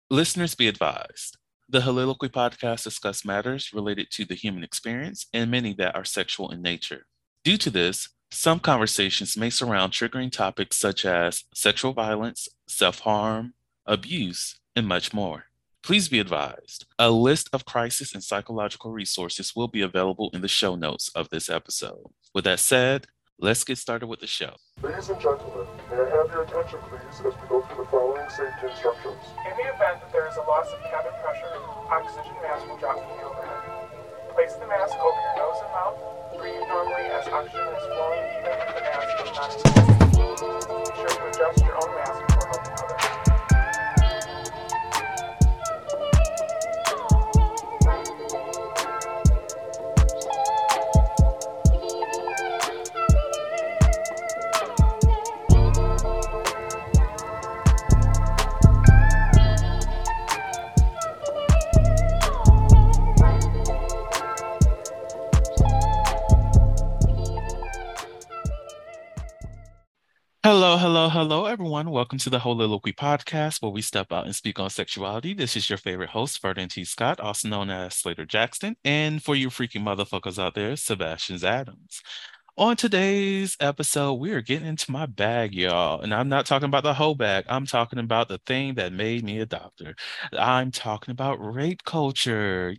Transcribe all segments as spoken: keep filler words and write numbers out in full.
Listeners be advised. The Holiloquy podcast discuss matters related to the human experience and many that are sexual in nature. Due to this, some conversations may surround triggering topics such as sexual violence, self harm, abuse, and much more. Please be advised a list of crisis and psychological resources will be available in the show notes of this episode. With that said, let's get started with the show. Ladies and gentlemen, may I have your attention please as we go through the following safety instructions. In the event that there is a loss of cabin pressure, oxygen mask will drop from the overhead. Place the mask over your nose and mouth. Breathe normally as oxygen is flowing even if the mask is not inflated. Be sure to adjust your own mask before helping others. Hello, hello, hello, everyone. Welcome to the Holiloquy podcast, where we step out and speak on sexuality. This is your favorite host, Ferdinand T. Scott, also known as Slater Jackson, and for you freaky motherfuckers out there, Sebastian Adams. On today's episode, we are getting into my bag, y'all. And I'm not talking about the whole bag. I'm talking about the thing that made me a doctor. I'm talking about rape culture.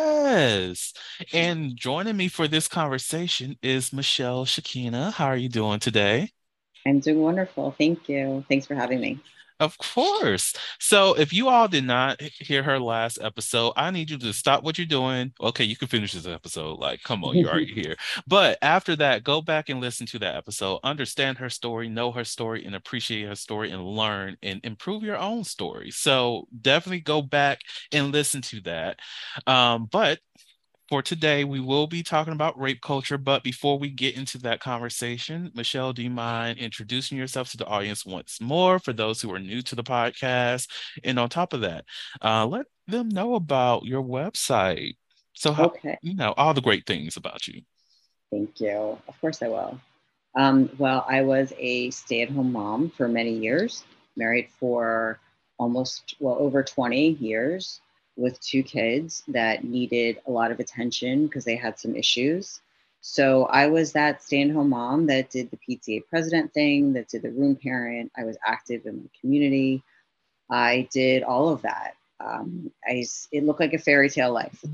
Yes. And joining me for this conversation is Michelle Shakina. How are you doing today? I'm doing wonderful. Thank you. Thanks for having me. Of course. So if you all did not h- hear her last episode, I need you to stop what you're doing. Okay, you can finish this episode. Like, come on, you're already here. But after that, go back and listen to that episode, understand her story, know her story, and appreciate her story, and learn and improve your own story. So definitely go back and listen to that. Um, but for today, we will be talking about rape culture. But before we get into that conversation, Michelle, do you mind introducing yourself to the audience once more for those who are new to the podcast? And on top of that, uh, let them know about your website. So, how, Okay. you know, all the great things about you. Thank you. Of course I will. Um, well, I was a stay-at-home mom for many years, married for almost, well, over twenty years with two kids that needed a lot of attention because they had some issues. So I was that stay-at-home mom that did the P T A president thing, that did the room parent. I was active in my community. I did all of that. Um, I, s- it looked like a fairy tale life.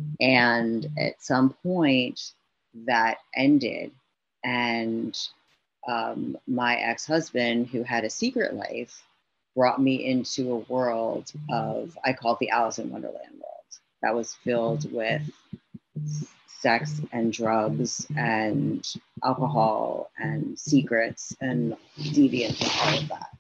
And at some point, that ended. And um, my ex husband, who had a secret life, brought me into a world of, I call it the Alice in Wonderland world, that was filled with sex and drugs and alcohol and secrets and deviance and all of that.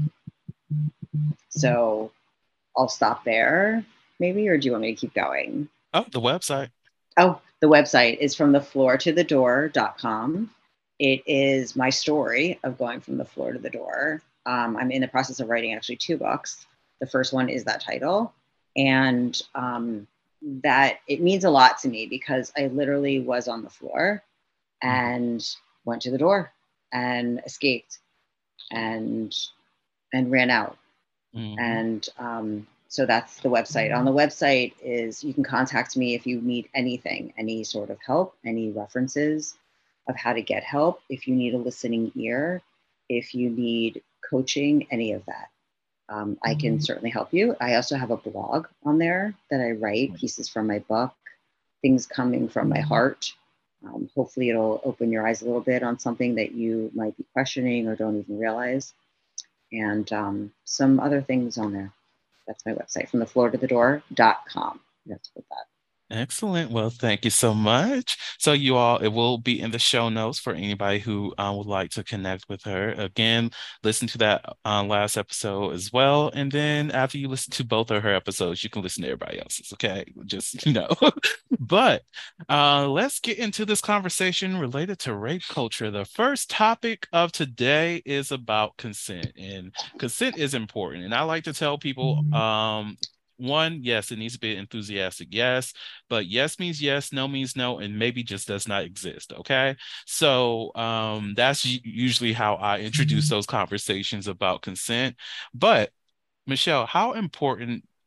So I'll stop there, maybe, or do you want me to keep going? Oh, the website. Oh, the website is from the floor to the door dot com. It is my story of going from the floor to the door. Um, I'm in the process of writing actually two books. The first one is that title. And um, that it means a lot to me because I literally was on the floor and went to the door and escaped and and ran out. Mhm. And um, so that's the website. On the website is you can contact me if you need anything, any sort of help, any references of how to get help, if you need a listening ear, if you need coaching, any of that. Um, I can certainly help you. I also have a blog on there that I write pieces from my book, things coming from my heart. Um, hopefully, it'll open your eyes a little bit on something that you might be questioning or don't even realize, and um, some other things on there. That's my website, from the floor to the door dot com. You have to put that. Excellent. Well, thank you so much. So, you all, it will be in the show notes for anybody who uh, would like to connect with her. Again, listen to that uh, last episode as well. And then after you listen to both of her episodes, you can listen to everybody else's. Okay. Just, you know. But uh, let's get into this conversation related to rape culture. The first topic of today is about consent, and consent is important. And I like to tell people, um, one, yes, it needs to be enthusiastic. Yes, but yes means yes, no means no, and maybe just does not exist. Okay. So um, that's u- usually how I introduce those conversations about consent. But Michelle, how important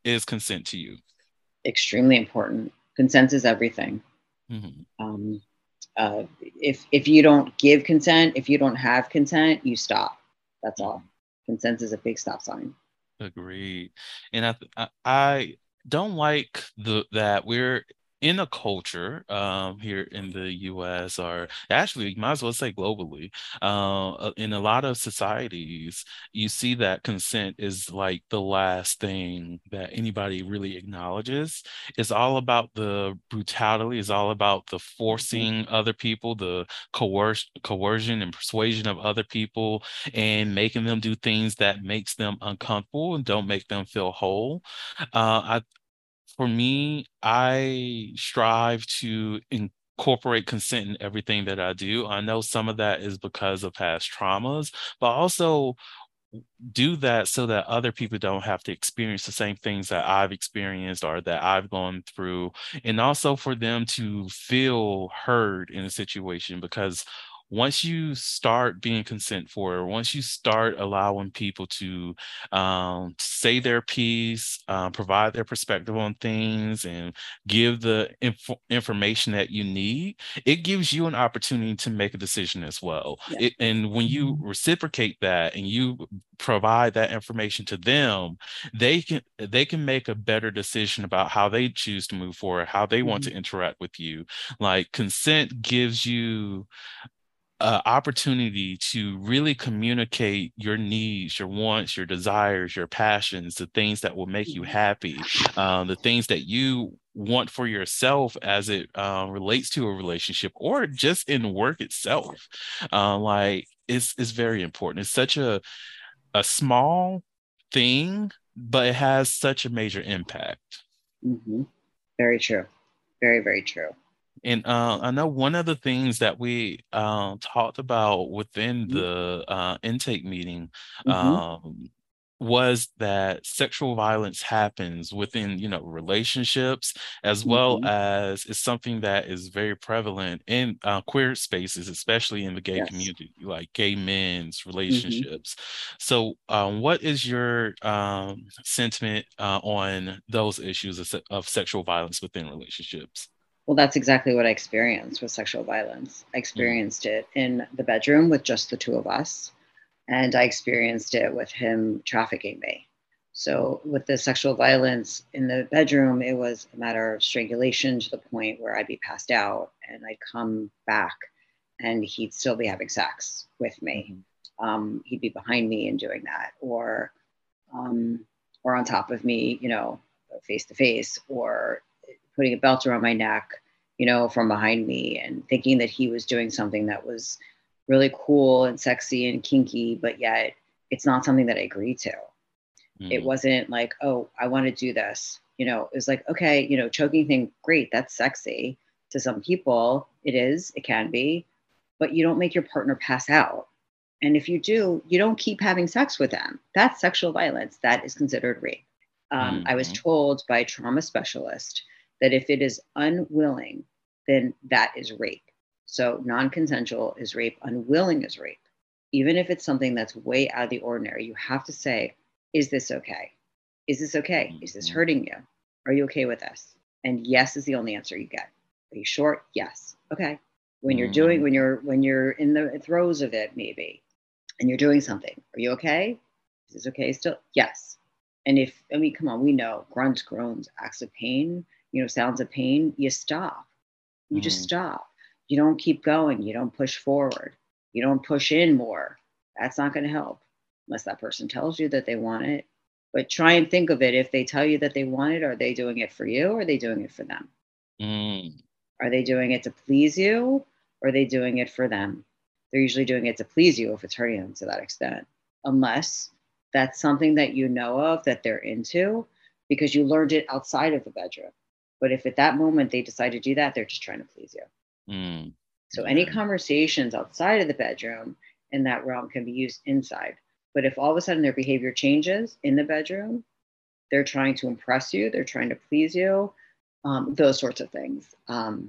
is consent to you? Extremely important. Consent is everything. Mm-hmm. Um, uh, if if you don't give consent, if you don't have consent, you stop. That's all. Mm-hmm. Consent is a big stop sign. Agreed. And I, I I don't like the that we're in a culture um here in the U S, or actually you might as well say globally. Uh uh, in a lot of societies, you see that consent is like the last thing that anybody really acknowledges. It's all about the brutality, it's all about the Mhm. forcing other people, the coerc coercion and persuasion of other people, and making them do things that makes them uncomfortable and don't make them feel whole. Uh, I, for me, I strive to incorporate consent in everything that I do. I know some of that is because of past traumas, but also do that so that other people don't have to experience the same things that I've experienced or that I've gone through, and also for them to feel heard in a situation. Because once you start being consent for, once you start allowing people to um, say their piece, um, provide their perspective on things, and give the inf- information that you need, it gives you an opportunity to make a decision as well. Yeah. It, and when you reciprocate that and you provide that information to them, they can they can make a better decision about how they choose to move forward, how they want Mhm. to interact with you. Like consent gives you uh, opportunity to really communicate your needs, your wants, your desires, your passions, the things that will make you happy, um, the things that you want for yourself as it uh, relates to a relationship or just in work itself. Uh, like it's it's very important. It's such a a small thing, but it has such a major impact. Mhm. Very true. Very, very true. And uh, I know one of the things that we uh, talked about within the uh, intake meeting Mm-hmm. um, was that sexual violence happens within, you know, relationships, as well Mm-hmm. as it's something that is very prevalent in uh, queer spaces, especially in the gay Yes. community, like gay men's Mm-hmm. relationships. So, um, what is your um, sentiment uh, on those issues of, se- of sexual violence within relationships? Well, that's exactly what I experienced with sexual violence. I experienced it in the bedroom with just the two of us, and I experienced it with him trafficking me. So, with the sexual violence in the bedroom, it was a matter of strangulation to the point where I'd be passed out and I'd come back and he'd still be having sex with me. Mhm. Um, he'd be behind me and doing that, or um, or on top of me, you know, face to face, or putting a belt around my neck, you know, from behind me, and thinking that he was doing something that was really cool and sexy and kinky, but yet it's not something that I agreed to. It Mm, wasn't like, oh, I want to do this. You know, it was like, okay, you know, choking thing, great, that's sexy. To some people, it is, it can be, but you don't make your partner pass out. And if you do, you don't keep having sex with them. That's sexual violence. That is considered rape. Um, I was mhm, told by a trauma specialist that if it is unwilling, then that is rape. So non consensual is rape, unwilling is rape. Even if it's something that's way out of the ordinary, you have to say, is this okay? Is this okay? Is this mhm, hurting you? Are you okay with this? And yes is the only answer you get. Are you sure? Yes. Okay. When you're doing, mhm, when you're, when you're in the throes of it, maybe, and you're doing something, are you okay? Is this okay still? Yes. And if, I mean, come on, we know grunts, groans, acts of pain, you know, sounds of pain, you stop. You just mhm, stop. You don't keep going. You don't push forward. You don't push in more. That's not going to help unless that person tells you that they want it. But try and think of it. If they tell you that they want it, are they doing it for you or are they doing it for them? mm, Are they doing it to please you or are they doing it for them? They're usually doing it to please you if it's hurting them to that extent, unless that's something that you know of that they're into because you learned it outside of the bedroom. But if at that moment they decide to do that, they're just trying to please you. mm. So any Yeah. conversations outside of the bedroom in that realm can be used inside. But if all of a sudden their behavior changes in the bedroom, they're trying to impress you, they're trying to please you, um, those sorts of things. Um,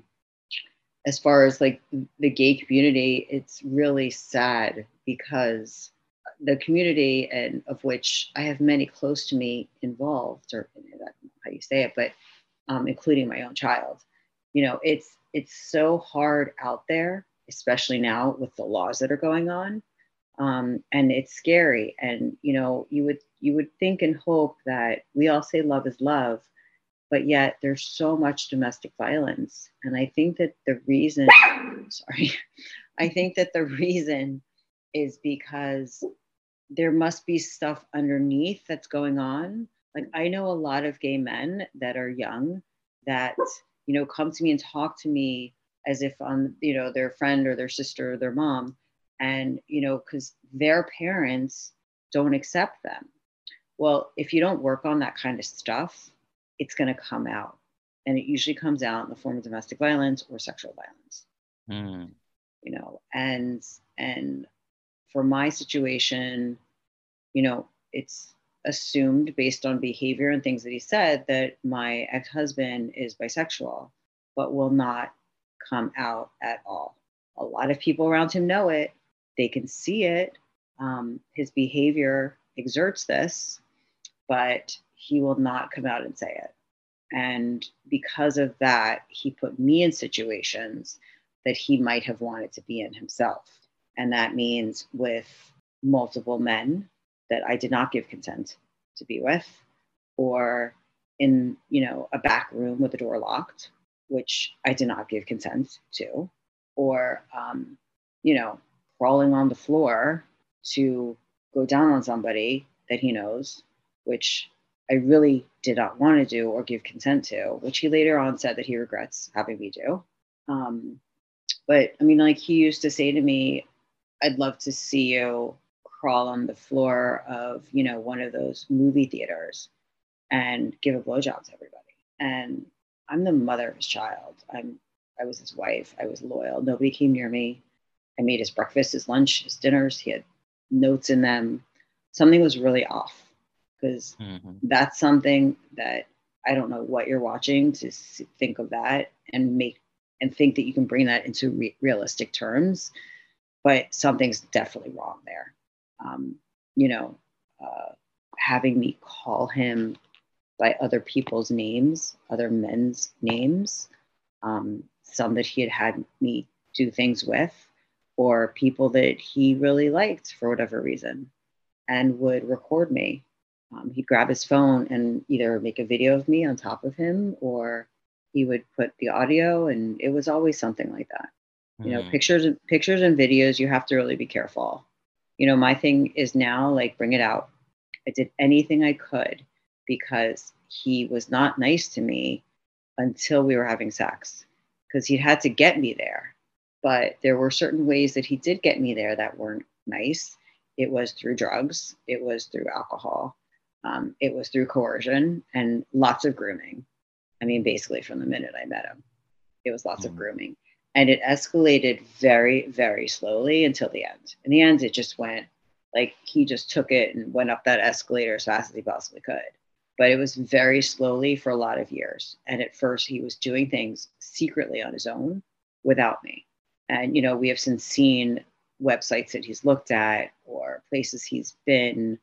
as far as like the gay community, it's really sad because the community and of which I have many close to me involved or you say it, but um, including my own child. You know, it's it's so hard out there, especially now with the laws that are going on. Um, and it's scary. And, you know, you would you would think and hope that we all say love is love, but yet there's so much domestic violence. And I think that the reason, sorry, I think that the reason is because there must be stuff underneath that's going on. Like, I know a lot of gay men that are young that, you know, come to me and talk to me as if I'm, you know, their friend or their sister or their mom. And, you know, because their parents don't accept them. Well, if you don't work on that kind of stuff, it's going to come out. And it usually comes out in the form of domestic violence or sexual violence. Mm. You know, and, and for my situation, you know, it's assumed based on behavior and things that he said that my ex-husband is bisexual, but will not come out at all. A lot of people around him know it. They can see it. Um, his behavior exerts this, but he will not come out and say it. And because of that, he put me in situations that he might have wanted to be in himself. And that means with multiple men that I did not give consent to be with, or in, you know, a back room with the door locked, which I did not give consent to, or, um, you know, crawling on the floor to go down on somebody that he knows, which I really did not want to do or give consent to, which he later on said that he regrets having me do. Um, but I mean, like, he used to say to me, I'd love to see you crawl on the floor of, you know, one of those movie theaters and give a blowjob to everybody. And I'm the mother of his child. I'm, I was his wife. I was loyal. Nobody came near me. I made his breakfast, his lunch, his dinners. He had notes in them. Something was really off, because mm-hmm. that's something that I don't know what you're watching to think of that and make and think that you can bring that into re- realistic terms, but something's definitely wrong there. Um, you know, uh, having me call him by other people's names, other men's names, um, some that he had had me do things with, or people that he really liked for whatever reason, and would record me. Um, he'd grab his phone and either make a video of me on top of him, or he would put the audio, and it was always something like that. Mm. You know, pictures, pictures and videos, you have to really be careful. You know, my thing is now, like, bring it out. I did anything I could because he was not nice to me until we were having sex, because he had to get me there. But there were certain ways that he did get me there that weren't nice. It was through drugs. It was through alcohol. Um, it was through coercion and lots of grooming. I mean, basically from the minute I met him, it was lots mm. of grooming. And it escalated very, very slowly until the end. In the end, it just went, like, he just took it and went up that escalator as fast as he possibly could. But it was very slowly for a lot of years. And at first, he was doing things secretly on his own without me. And, you know, we have since seen websites that he's looked at or places he's been,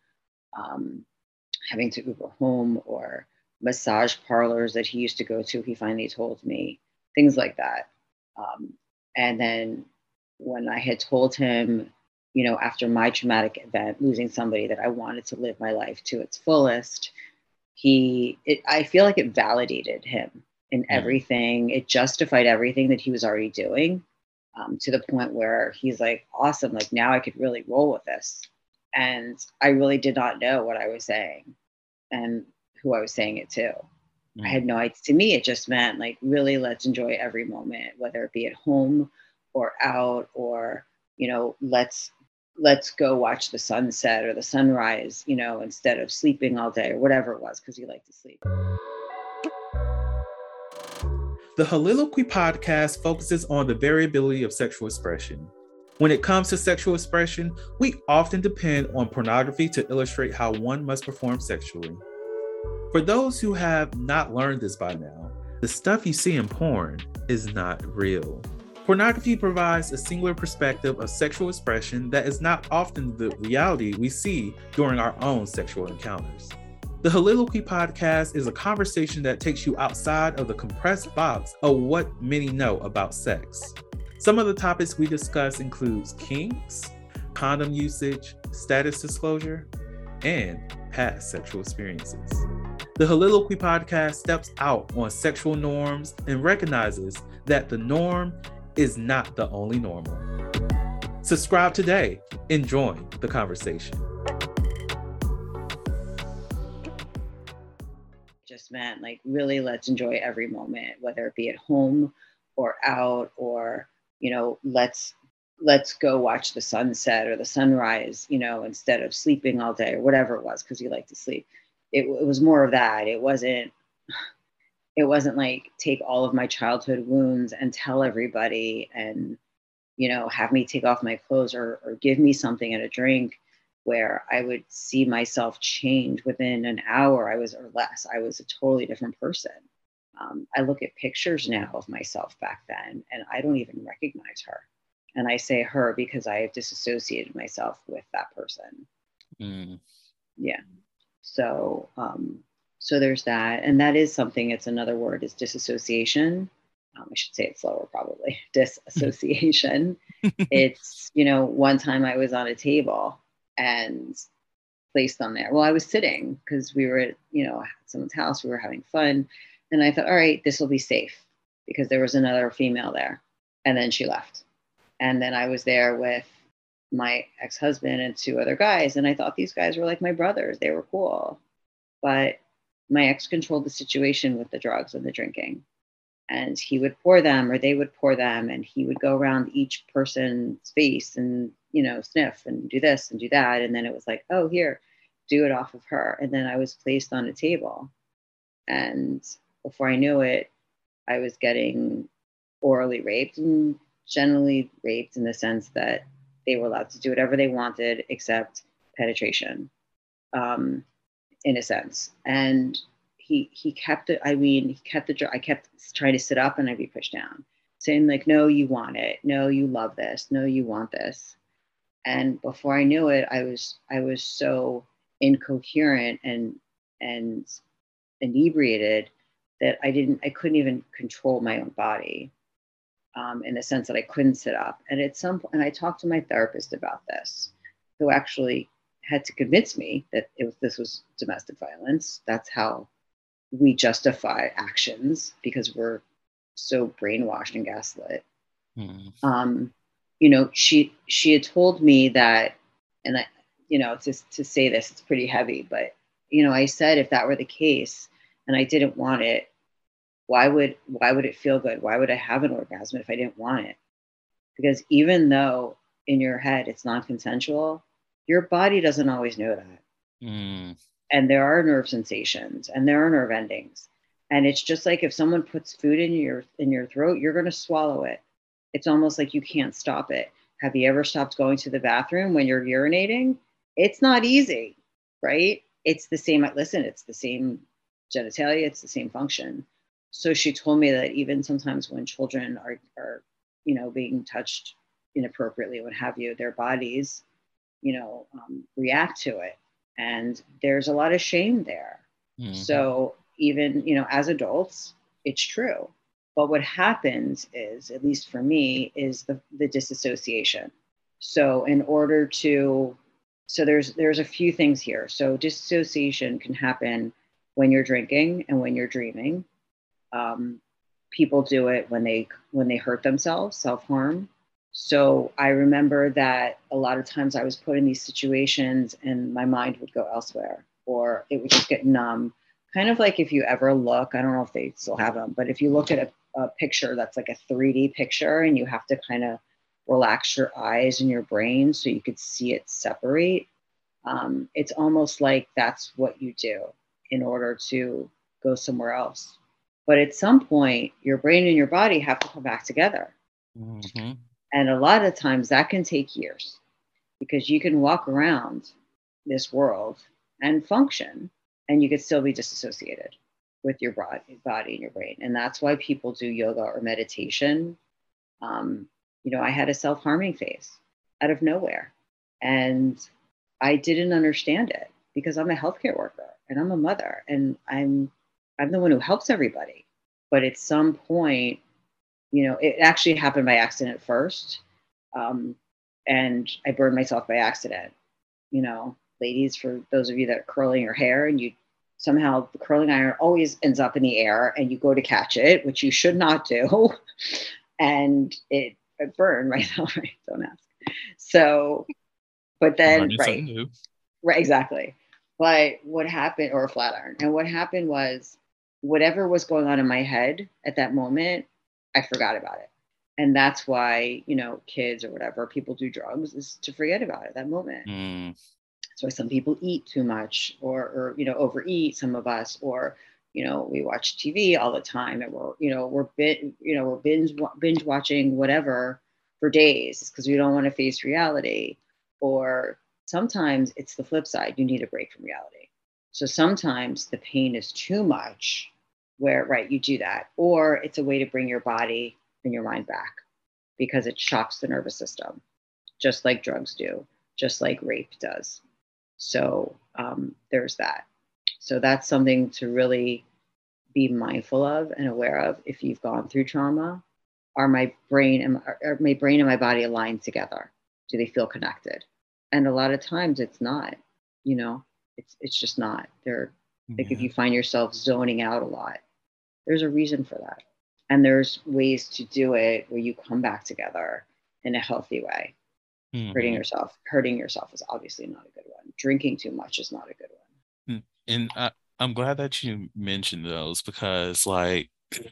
um, having to Uber home, or massage parlors that he used to go to, he finally told me, things like that. Um, and then when I had told him, you know, after my traumatic event, losing somebody, that I wanted to live my life to its fullest, he, it, I feel like it validated him in everything. It justified everything that he was already doing. Um, to the point where he's like, awesome, like, now I could really roll with this. And I really did not know what I was saying and who I was saying it to. Mm. I had no idea. To me, it just meant, like, really, let's enjoy every moment, whether it be at home or out, or, you know, let's let's go watch the sunset or the sunrise, you know, instead of sleeping all day, or whatever it was, because he liked to sleep. The Holiloquy podcast focuses on the variability of sexual expression. When it comes to sexual expression, we often depend on pornography to illustrate how one must perform sexually. For those who have not learned this by now, the stuff you see in porn is not real. Pornography provides a singular perspective of sexual expression that is not often the reality we see during our own sexual encounters. The Holiloquy podcast is a conversation that takes you outside of the compressed box of what many know about sex. Some of the topics we discuss includes kinks, condom usage, status disclosure, and past sexual experiences. The Holiloquy podcast steps out on sexual norms and recognizes that the norm is not the only normal. Subscribe today and join the conversation. Just meant like really let's enjoy every moment, whether it be at home or out, or you know let's let's go watch the sunset or the sunrise, you know instead of sleeping all day or whatever it was, because you like to sleep. It, it was more of that. It wasn't it wasn't like take all of my childhood wounds and tell everybody and you know have me take off my clothes or, or give me something and a drink where I would see myself change within an hour. I was, or less, I was a totally different person. Um, I look at pictures now of myself back then, and I don't even recognize her. And I say her because I have disassociated myself with that person. Mm. Yeah. So, um, so there's that. And that is something, it's another word is disassociation. Um, I should say it slower, probably. Disassociation. It's, you know, one time I was on a table and placed on there. Well, I was sitting because we were at, you know, at someone's house, we were having fun. And I thought, all right, this will be safe because there was another female there. And then she left. And then I was there with my ex-husband and two other guys. And I thought these guys were like my brothers. They were cool. But my ex controlled the situation with the drugs and the drinking. And he would pour them or they would pour them. And he would go around each person's face and, you know, sniff and do this and do that. And then it was like, oh, here, do it off of her. And then I was placed on a table. And before I knew it, I was getting orally raped and generally raped in the sense that they were allowed to do whatever they wanted except penetration, um, in a sense. And he he kept it. I mean, he kept the. I kept trying to sit up and I'd be pushed down, saying like, no, you want it. No, you love this. No, you want this. And before I knew it, I was I was so incoherent and and inebriated that I didn't I couldn't even control my own body, um, in the sense that I couldn't sit up. And at some point, and I talked to my therapist about this, who actually had to convince me that it was, this was domestic violence. That's how we justify actions because we're so brainwashed and gaslit. Mm. Um, you know, she she had told me that, and I, you know, to to say this, it's pretty heavy, but you know, I said if that were the case and I didn't want it, why would why would it feel good? Why would I have an orgasm if I didn't want it? Because even though in your head it's non-consensual, your body doesn't always know that. Mm. And there are nerve sensations and there are nerve endings. And it's just like if someone puts food in your in your throat, you're going to swallow it. It's almost like you can't stop it. Have you ever stopped going to the bathroom when you're urinating? It's not easy, right? It's the same. Listen, it's the same genitalia. It's the same function. So she told me that even sometimes when children are, are you know, being touched inappropriately, what have you, their bodies, you know, um, react to it. And there's a lot of shame there. Mm-hmm. So even, you know, as adults, it's true. But what happens is, at least for me, is the, the disassociation. So in order to, so there's there's a few things here. So disassociation can happen when you're drinking and when you're dreaming. Um, people do it when they when they hurt themselves, self-harm. So I remember that a lot of times I was put in these situations and my mind would go elsewhere, or it would just get numb. Kind of like if you ever look, I don't know if they still have them, but if you look at a, a picture that's like a three D picture and you have to kind of relax your eyes and your brain so you could see it separate, um, it's almost like that's what you do in order to go somewhere else. But at some point, your brain and your body have to come back together. Mm-hmm. And a lot of times that can take years because you can walk around this world and function and you could still be disassociated with your body and your brain. And that's why people do yoga or meditation. Um, you know, I had a self-harming phase out of nowhere and I didn't understand it because I'm a healthcare worker and I'm a mother, and I'm I'm the one who helps everybody. But at some point, you know, it actually happened by accident first, um, and I burned myself by accident. You know, ladies, for those of you that are curling your hair and you somehow the curling iron always ends up in the air and you go to catch it, which you should not do, and it, it burned right now. Right? Don't ask. So, but then Learning right, something new. right, exactly. But what happened, or a flat iron, and what happened was whatever was going on in my head at that moment, I forgot about it. And that's why, you know, kids or whatever, people do drugs is to forget about it that moment. Mm. That's why some people eat too much or, or, you know, overeat, some of us, or, you know, we watch T V all the time and we're, you know, we're bit, you know, we're binge, binge watching whatever for days because we don't want to face reality. Or sometimes it's the flip side. You need a break from reality. So sometimes the pain is too much where, right, you do that. Or it's a way to bring your body and your mind back because it shocks the nervous system, just like drugs do, just like rape does. So um, there's that. So that's something to really be mindful of and aware of if you've gone through trauma. Are my brain and are my brain and my body aligned together? Do they feel connected? And a lot of times it's not, you know, it's it's just not. They're like Yeah. if you find yourself zoning out a lot, there's a reason for that. And there's ways to do it where you come back together in a healthy way. Mhm. Hurting yourself, hurting yourself is obviously not a good one. Drinking too much is not a good one. Mm, And I, I'm glad that you mentioned those because, like,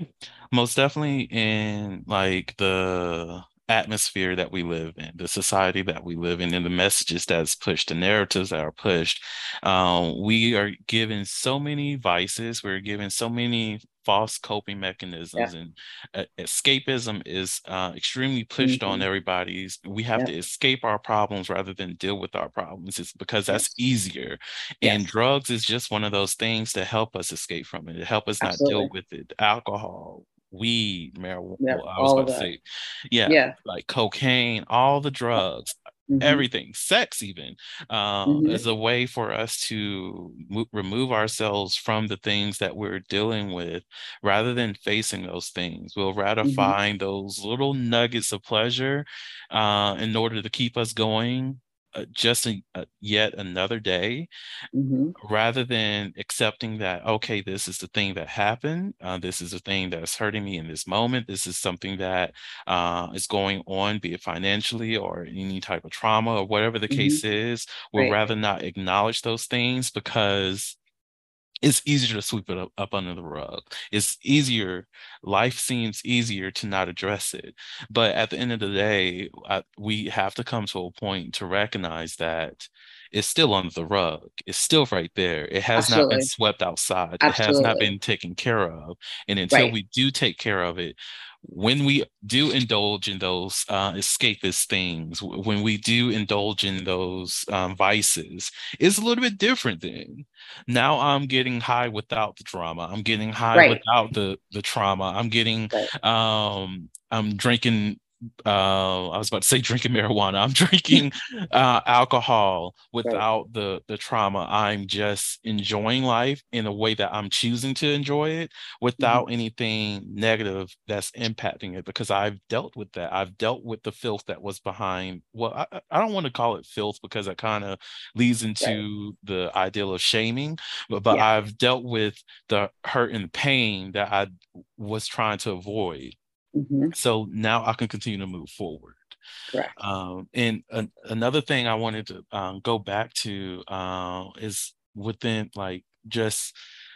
most definitely in like the atmosphere that we live in, the society that we live in, and the messages that's pushed, the narratives that are pushed, um, we are given so many vices. We're given so many false coping Yeah. mechanisms, and uh, escapism is uh, extremely pushed on Mm-hmm. everybody's. We have to Yep. escape our problems rather than deal with our problems. It's because that's Yes. easier. And Yes. drugs is just one of those things to help us escape from it, to help us not deal Absolutely. with it. Alcohol, weed, marijuana, Yep. well, I was All of about to that. say, yeah, Yeah. like cocaine, all the drugs, Mm-hmm. everything, sex even, uh, Mm-hmm. is a way for us to mo- remove ourselves from the things that we're dealing with rather than facing those things. We'll rather Mm-hmm. find those little nuggets of pleasure uh, in order to keep us going uh, just a, a, yet another day Mm-hmm. rather than accepting that, okay, this is the thing that happened. Uh, this is the thing that's hurting me in this moment. This is something that uh, is going on, be it financially or any type of trauma or whatever the Mm-hmm. case is. We'll Right. rather not acknowledge those things because it's easier to sweep it up, up under the rug. It's easier. Life seems easier to not address it. But at the end of the day, I, we have to come to a point to recognize that it's still under the rug. It's still right there. It has not been Absolutely. swept outside. It has not Absolutely. been taken care of. And until Right. we do take care of it, when we do indulge in those uh, escapist things, w- when we do indulge in those um, vices, it's a little bit different then. Now I'm getting high without the drama. I'm getting high Right. without the the trauma. I'm getting Right. um I'm drinking uh I was about to say drinking marijuana. I'm drinking uh alcohol Right. without the the trauma. I'm just enjoying life in a way that I'm choosing to enjoy it Mm-hmm. without anything negative that's impacting it because I've dealt with that. I've dealt with the filth that was behind. Well, I, I I don't want to call it filth because it kind of leads Right. into the ideal of shaming, but, but Yeah. I've dealt with the hurt and pain that I was trying to avoid. Mm-hmm. So now I can continue to move forward. Correct. Um, and an another thing I wanted to um, go back to uh, is within like just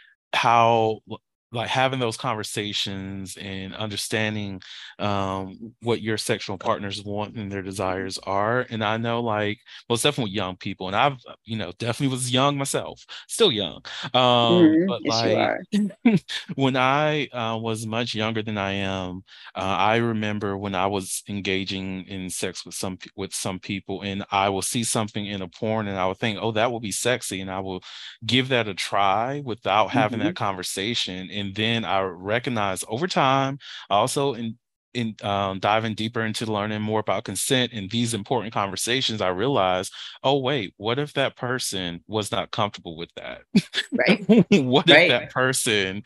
how like having those conversations and understanding um, what your sexual partners want and their desires are. And I know like most definitely young people, and I've you know definitely was young myself, still young. Um, Mm-hmm. but Yes, you like are. when I uh, was much younger than I am, uh, I remember when I was engaging in sex with some pe- with some people, and I will see something in a porn, and I would think, "Oh, that will be sexy," and I will give that a try without having Mm-hmm. that conversation, and then I recognize over time, I also in, in um, diving deeper into learning more about consent and these important conversations, I realized, oh wait, what if that person was not comfortable with that? Right. What if Right. that person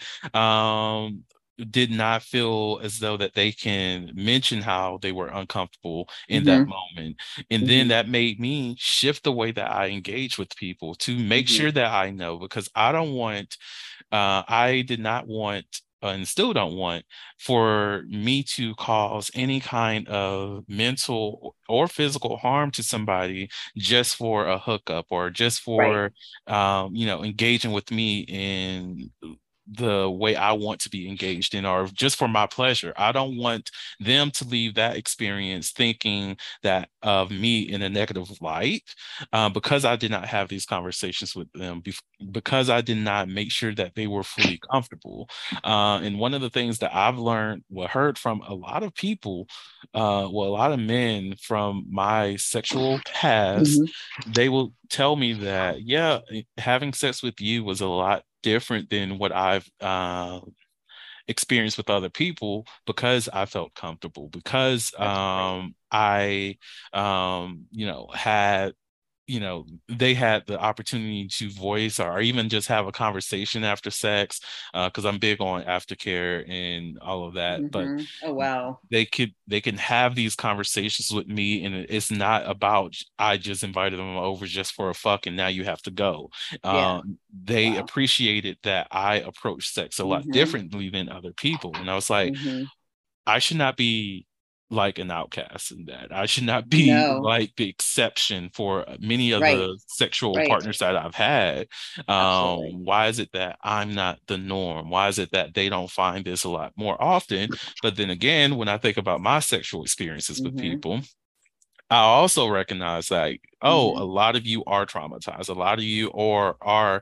um, did not feel as though that they can mention how they were uncomfortable in that Mm-hmm. moment? And then Mm-hmm. that made me shift the way that I engage with people to make Mm-hmm. sure that I know, because I don't want, uh, I did not want, uh, and still don't want, for me to cause any kind of mental or physical harm to somebody just for a hookup or just Right. for, um, you know, engaging with me in the way I want to be engaged in, or just for my pleasure. I don't want them to leave that experience thinking that of me in a negative light, uh, because I did not have these conversations with them, bef- because I did not make sure that they were fully comfortable. Uh, and one of the things that I've learned, well, heard from a lot of people, uh, well, a lot of men from my sexual past, Mm-hmm. they will tell me that, yeah, having sex with you was a lot different than what I've uh, experienced with other people, because I felt comfortable, because That's great. um, I, um, you know, had you know, they had the opportunity to voice or even just have a conversation after sex, because I'm big on aftercare and all of that. But Mm-hmm. Oh, wow. they could they can have these conversations with me, and it's not about I just invited them over just for a fuck and now you have to go. Yeah. Um, they Wow. appreciated that I approach sex a lot Mm-hmm. differently than other people, and I was like, Mm-hmm. I should not be like an outcast in that. I should not be No. like the exception for many of Right. the sexual Right. partners that I've had. Absolutely. Um, why is it that I'm not the norm? Why is it that they don't find this a lot more often? But then again, when I think about my sexual experiences with Mm-hmm. people, I also recognize like, oh, Mm-hmm. a lot of you are traumatized. A lot of you are are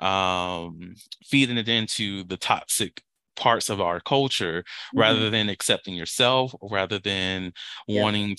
um, feeding it into the toxic parts of our culture Mm-hmm. rather than accepting yourself, rather than Yep. wanting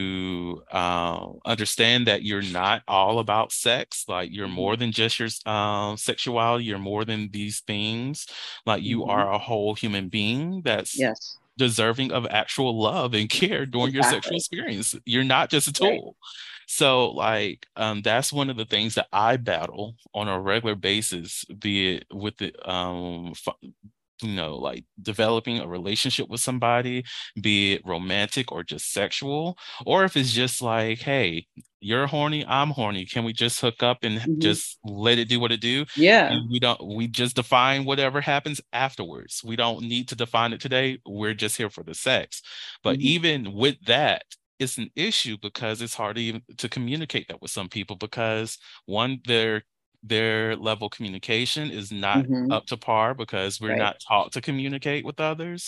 to uh, understand that you're not all about sex. Like you're Mm-hmm. more than just your um, sexuality. You're more than these things. Like you Mm-hmm. are a whole human being that's Yes. deserving of actual love and care during your sexual Exactly. experience. You're not just a Right. tool. So, like, um, that's one of the things that I battle on a regular basis, be it with the um, f- you know, like developing a relationship with somebody, be it romantic or just sexual, or if it's just like, hey, you're horny, I'm horny. Can we just hook up and Mm-hmm. just let it do what it do? Yeah. And we don't, we just define whatever happens afterwards. We don't need to define it today. We're just here for the sex. But Mm-hmm. even with that, it's an issue because it's hard to even to communicate that with some people, because one, their their level of communication is not Mm-hmm. up to par because we're Right. not taught to communicate with others.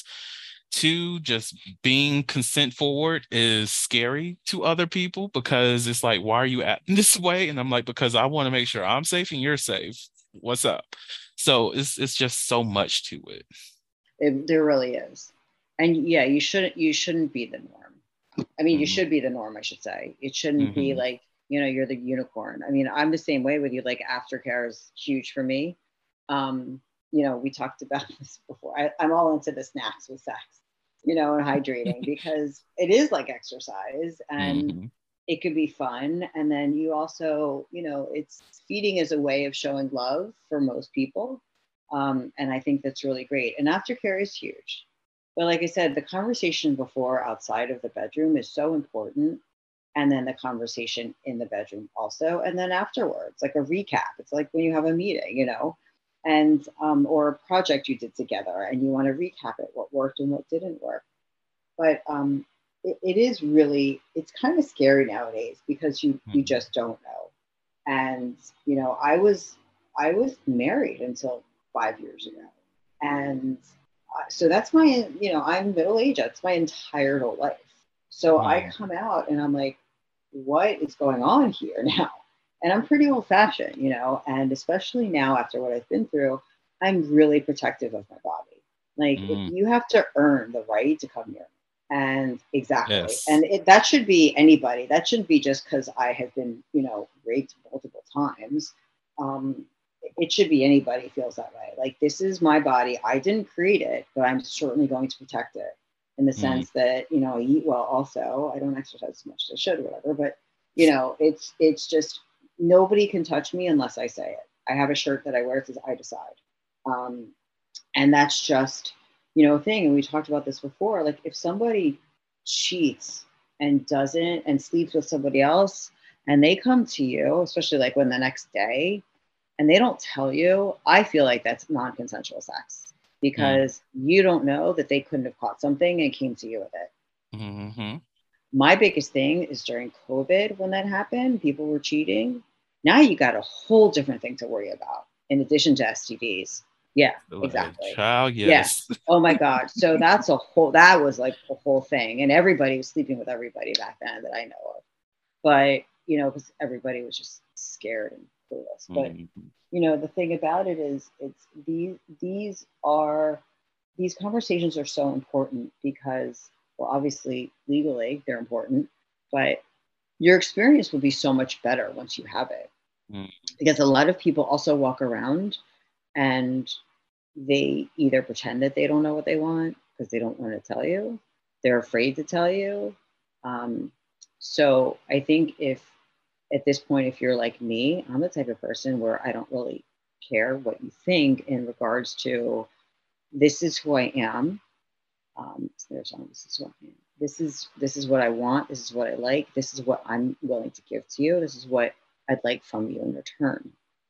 Two, just being consent forward is scary to other people because it's like, why are you acting this way? And I'm like, because I want to make sure I'm safe and you're safe. What's up? So it's it's just so much to it. It, there really is. And yeah, you shouldn't you shouldn't be the norm. I mean, you Mhm. should be the norm, I should say. It shouldn't be Mhm. like, you know, you're the unicorn. I mean, I'm the same way with you. Like aftercare is huge for me. Um, you know, we talked about this before. I, I'm all into the snacks with sex, you know, and hydrating because it is like exercise and Mhm. it could be fun. And then you also, you know, it's feeding is a way of showing love for most people. Um, and I think that's really great. And aftercare is huge. But like I said, the conversation before outside of the bedroom is so important. And then the conversation in the bedroom also. And then afterwards, like a recap. It's like when you have a meeting, you know, and um, or a project you did together and you want to recap it, what worked and what didn't work. But um, it, it is really, it's kind of scary nowadays because you you Mhm. just don't know. And you know, I was I was married until five years ago, and uh, so that's my, you know, I'm middle aged. That's my entire adult life. So I Mhm. come out and I'm like, what is going on here now? And I'm pretty old fashioned, you know, and especially now after what I've been through, I'm really protective of my body. Like if Mhm. you have to earn the right to come here. And exactly. Yes. And it, that should be anybody. That shouldn't be just because I have been, you know, raped multiple times. Um, it should be anybody feels that way. Like this is my body. I didn't create it, but I'm certainly going to protect it. in the Mm. sense that, you know, I eat well also. I don't exercise as much as I should or whatever, but you know, it's it's just nobody can touch me unless I say it. I have a shirt that I wear that says I decide. Um, and that's just, you know, a thing. And we talked about this before. Like if somebody cheats and doesn't and sleeps with somebody else and they come to you, especially like when the next day, and they don't tell you, I feel like that's non-consensual sex Mm. because you don't know that they couldn't have caught something and came to you with it. Mm-hmm. My biggest thing is during COVID when that happened, people were cheating. Now you got a whole different thing to worry about in addition to S T Ds. Yeah, Like, exactly. child, Yeah. yes. Oh my God. So that's a whole, that was like a whole thing. And everybody was sleeping with everybody back then that I know of. But, you know, because everybody was just scared and clueless. But, Mm. you know, the thing about it is it's these, these are, these conversations are so important because, well, obviously legally they're important, but your experience will be so much better once you have it. Mm. Because a lot of people also walk around and they either pretend that they don't know what they want because they don't want to tell you, they're afraid to tell you. Um, so I think if at this point, if you're like me, I'm the type of person where I don't really care what you think in regards to this is who I am. Um, so there's one, this is what I am. This is this is what I want. This is what I like. This is what I'm willing to give to you. This is what I'd like from you in return.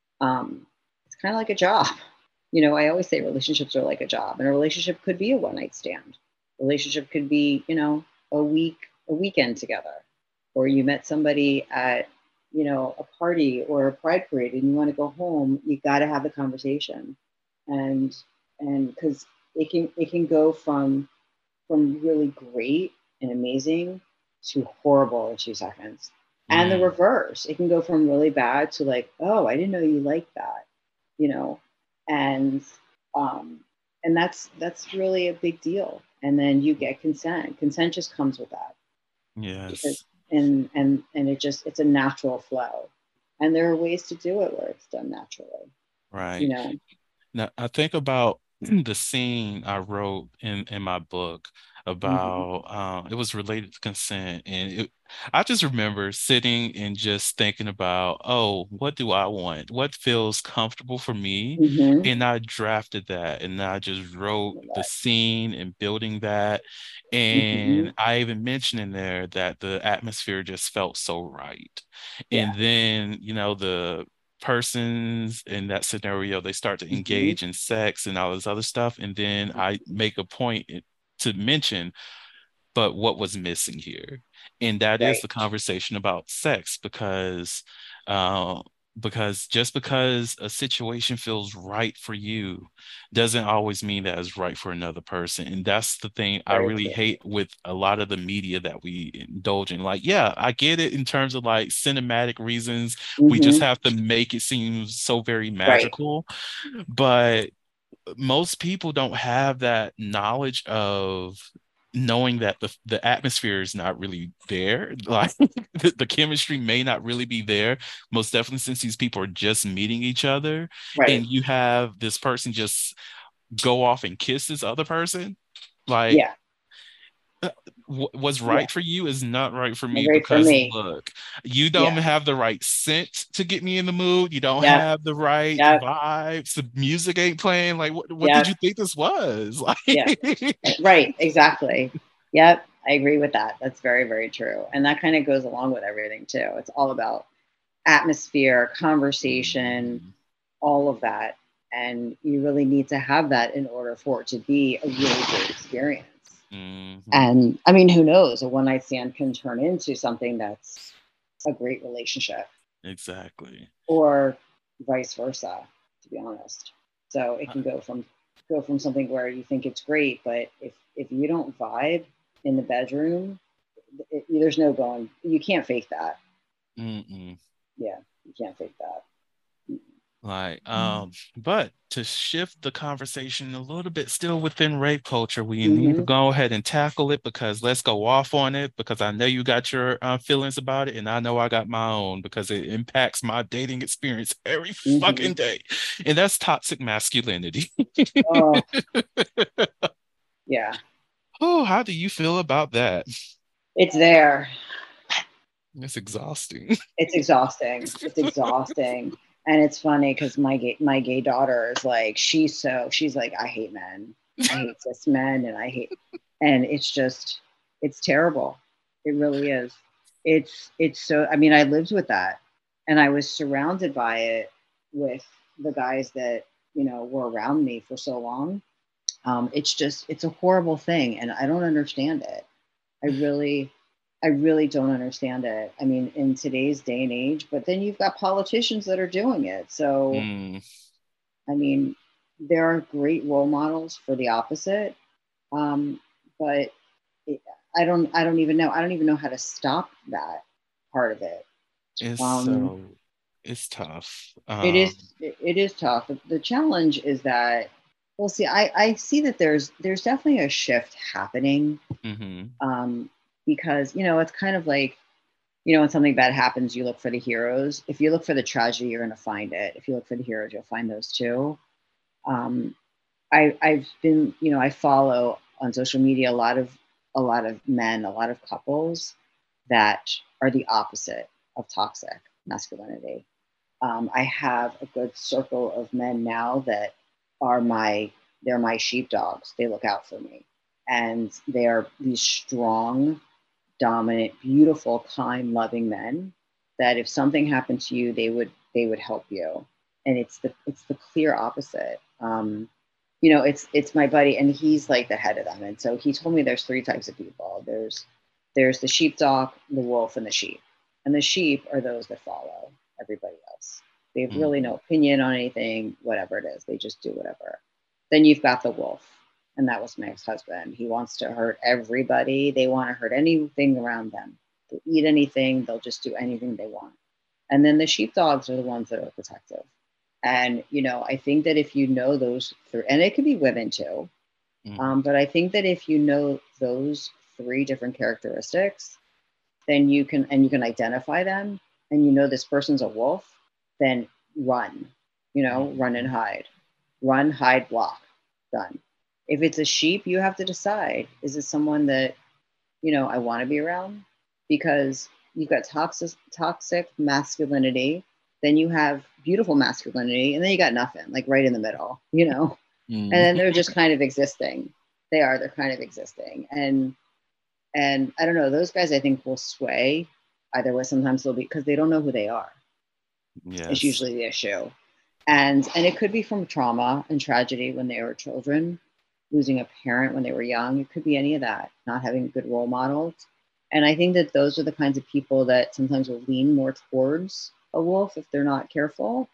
Um, it's kind of like a job. You know, I always say relationships are like a job, and a relationship could be a one night stand. A relationship could be, you know, a week, a weekend together, or you met somebody at, you know, a party or a pride parade, and you want to go home. You got to have the conversation, and and because it can it can go from from really great and amazing to horrible in two seconds. And the Mm. reverse, it can go from really bad to like, oh, I didn't know you liked that, you know, and um, and that's that's really a big deal. And then you get consent. Consent just comes with that, because, Yes. and and and it just it's a natural flow. And there are ways to do it where it's done naturally, you Right. know. Now, I think about the scene I wrote in in my book Mm-hmm. about um, it was related to consent, and it, I just remember sitting and just thinking about, oh, what do I want? What feels comfortable for me? Mm-hmm. And I drafted that, and I just wrote the That. scene and building that, Mm-hmm. and I even mentioned in there that the atmosphere just felt so right, Yeah. and then you know the persons in that scenario, they start to Mm-hmm. engage in sex and all this other stuff, and then I make a point to mention, but what was missing here, and that is Right. the conversation about sex, because uh, because just because a situation feels right for you doesn't always mean that it's right for another person. And that's the thing I Very really true. hate with a lot of the media that we indulge in. Like, yeah, I get it in terms of like cinematic reasons. We just Mm-hmm. have to make it seem so very Right. magical. But most people don't have that knowledge of knowing that the, the atmosphere is not really there. Like the, the chemistry may not really be there, most definitely, since these people are just meeting each other, and Right. you have this person just go off and kiss this other person. Like, Yeah. w- what's Yeah. right for you is not right for Not me, great for because me. look, you don't Yeah. have the right scent to get me in the mood. You don't Yep. have the right Yep. vibes. The music ain't playing. Like, what, what did Yep. you think this was? Yeah. Like, Right. Exactly. Yep. I agree with that. That's very, very true. And that kind of goes along with everything too. It's all about atmosphere, conversation, Mhm. all of that. And you really need to have that in order for it to be a really great experience. Mhm. And I mean, who knows? A one night stand can turn into something that's a great relationship, Exactly. or vice versa, to be honest. So it Uh, can go from go from something where you think it's great, but if if you don't vibe in the bedroom, it, there's no going. You can't fake that. Mm-mm. Yeah, you can't fake that. Like, um, but to shift the conversation a little bit, still within rape culture, we need to Mm-hmm. go ahead and tackle it, because let's go off on it, because I know you got your uh, feelings about it, and I know I got my own, because it impacts my dating experience every Mm-hmm. fucking day. And that's toxic masculinity. Oh, yeah. Oh, how do you feel about that? It's there. It's exhausting. It's exhausting. It's exhausting. And it's funny because my gay, my gay daughter is like, she's so, she's like, I hate men. I hate cis men and I hate, and it's just, it's terrible. It really is. It's, it's so, I mean, I lived with that and I was surrounded by it with the guys that, you know, were around me for so long. Um, it's just, it's a horrible thing. And I don't understand it. I really, I really don't understand it. I mean, in today's day and age, but then you've got politicians that are doing it. So, Mm. I mean, there are great role models for the opposite, um, but it, I don't, I don't even know. I don't even know how to stop that part of it. It's Um, so, it's tough. it is, Um, it, it is tough. The, the challenge is that, well, see, I, I see that there's, there's definitely a shift happening. hmm Um, because, you know, it's kind of like, you know, when something bad happens, you look for the heroes. If you look for the tragedy, you're going to find it. If you look for the heroes, you'll find those too. Um, I, I've been, you know, I follow on social media a lot of a lot of men, a lot of couples that are the opposite of toxic masculinity. Um, I have a good circle of men now that are my they're my sheepdogs. They look out for me, and they are these strong, dominant, beautiful, kind, loving men that if something happened to you, they would they would help you. And it's the it's the clear opposite. Um, you know, it's it's my buddy, and he's like the head of them. And so he told me there's three types of people. There's there's the sheepdog, the wolf, and the sheep. And the sheep are those that follow everybody else. They have really no opinion on anything, whatever it is. They just do whatever. Then you've got the wolf, and that was my ex-husband. He wants to hurt everybody. They want to hurt anything around them. They'll eat anything. They'll just do anything they want. And then the sheepdogs are the ones that are protective. And, you know, I think that if you know those three, and it could be women too, hmm um, but I think that if you know those three different characteristics, then you can, and you can identify them, and you know this person's a wolf, then run, you know, run and hide. Run, hide, block. Done. If it's a sheep, you have to decide, is it someone that, you know, I want to be around? Because you've got toxic, toxic masculinity, then you have beautiful masculinity, and then you got nothing, like right in the middle, you know? And then they're just kind of existing. They are, they're kind of existing. And, and I don't know, those guys I think will sway either way. Sometimes they'll be, because they don't know who they are. It's Yes. usually the issue. And, and it could be from trauma and tragedy when they were children, losing a parent when they were young. It could be any of that, not having good role models. And I think that those are the kinds of people that sometimes will lean more towards a wolf if they're not careful.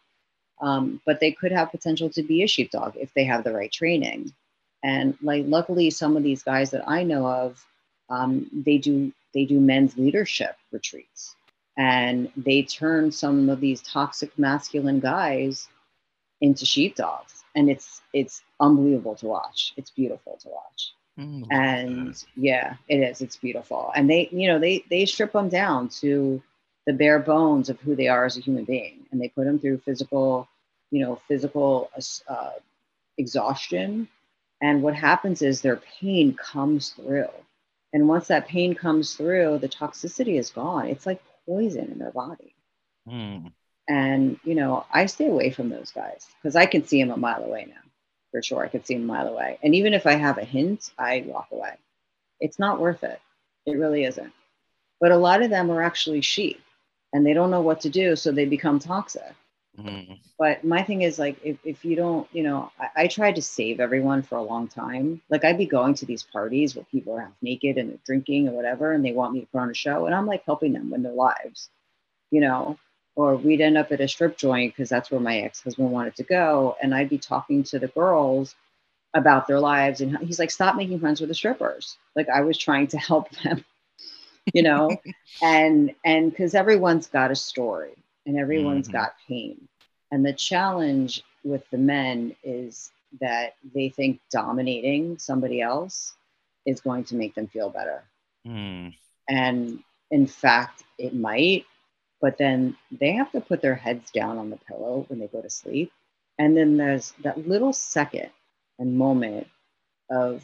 Um, but they could have potential to be a sheepdog if they have the right training. And like, luckily, some of these guys that I know of, um, they do they do men's leadership retreats, and they turn some of these toxic masculine guys into sheepdogs, and it's it's unbelievable to watch. It's beautiful to watch. Mm, And yeah, it is. It's beautiful. And they, you know, they they strip them down to the bare bones of who they are as a human being, and they put them through physical, you know, physical uh, exhaustion. And what happens is their pain comes through, and once that pain comes through, the toxicity is gone. It's like poison in their body. mm, And you know, I stay away from those guys because I can see them a mile away now. For sure, I could see them a mile away. And even if I have a hint, I walk away. It's not worth it. It really isn't. But a lot of them are actually sheep, and they don't know what to do, so they become toxic. mm, But my thing is, like, if, if you don't, you know, I, I tried to save everyone for a long time. Like, I'd be going to these parties where people are half naked and they're drinking or whatever, and they want me to put on a show, and I'm like helping them win their lives, you know. Or we'd end up at a strip joint because that's where my ex-husband wanted to go, and I'd be talking to the girls about their lives, and he's like, "Stop making friends with the strippers." Like, I was trying to help them, you know, and and because everyone's got a story and everyone's mhm, got pain, and the challenge with the men is that they think dominating somebody else is going to make them feel better, mm, and in fact, it might. But then they have to put their heads down on the pillow when they go to sleep, and then there's that little second and moment of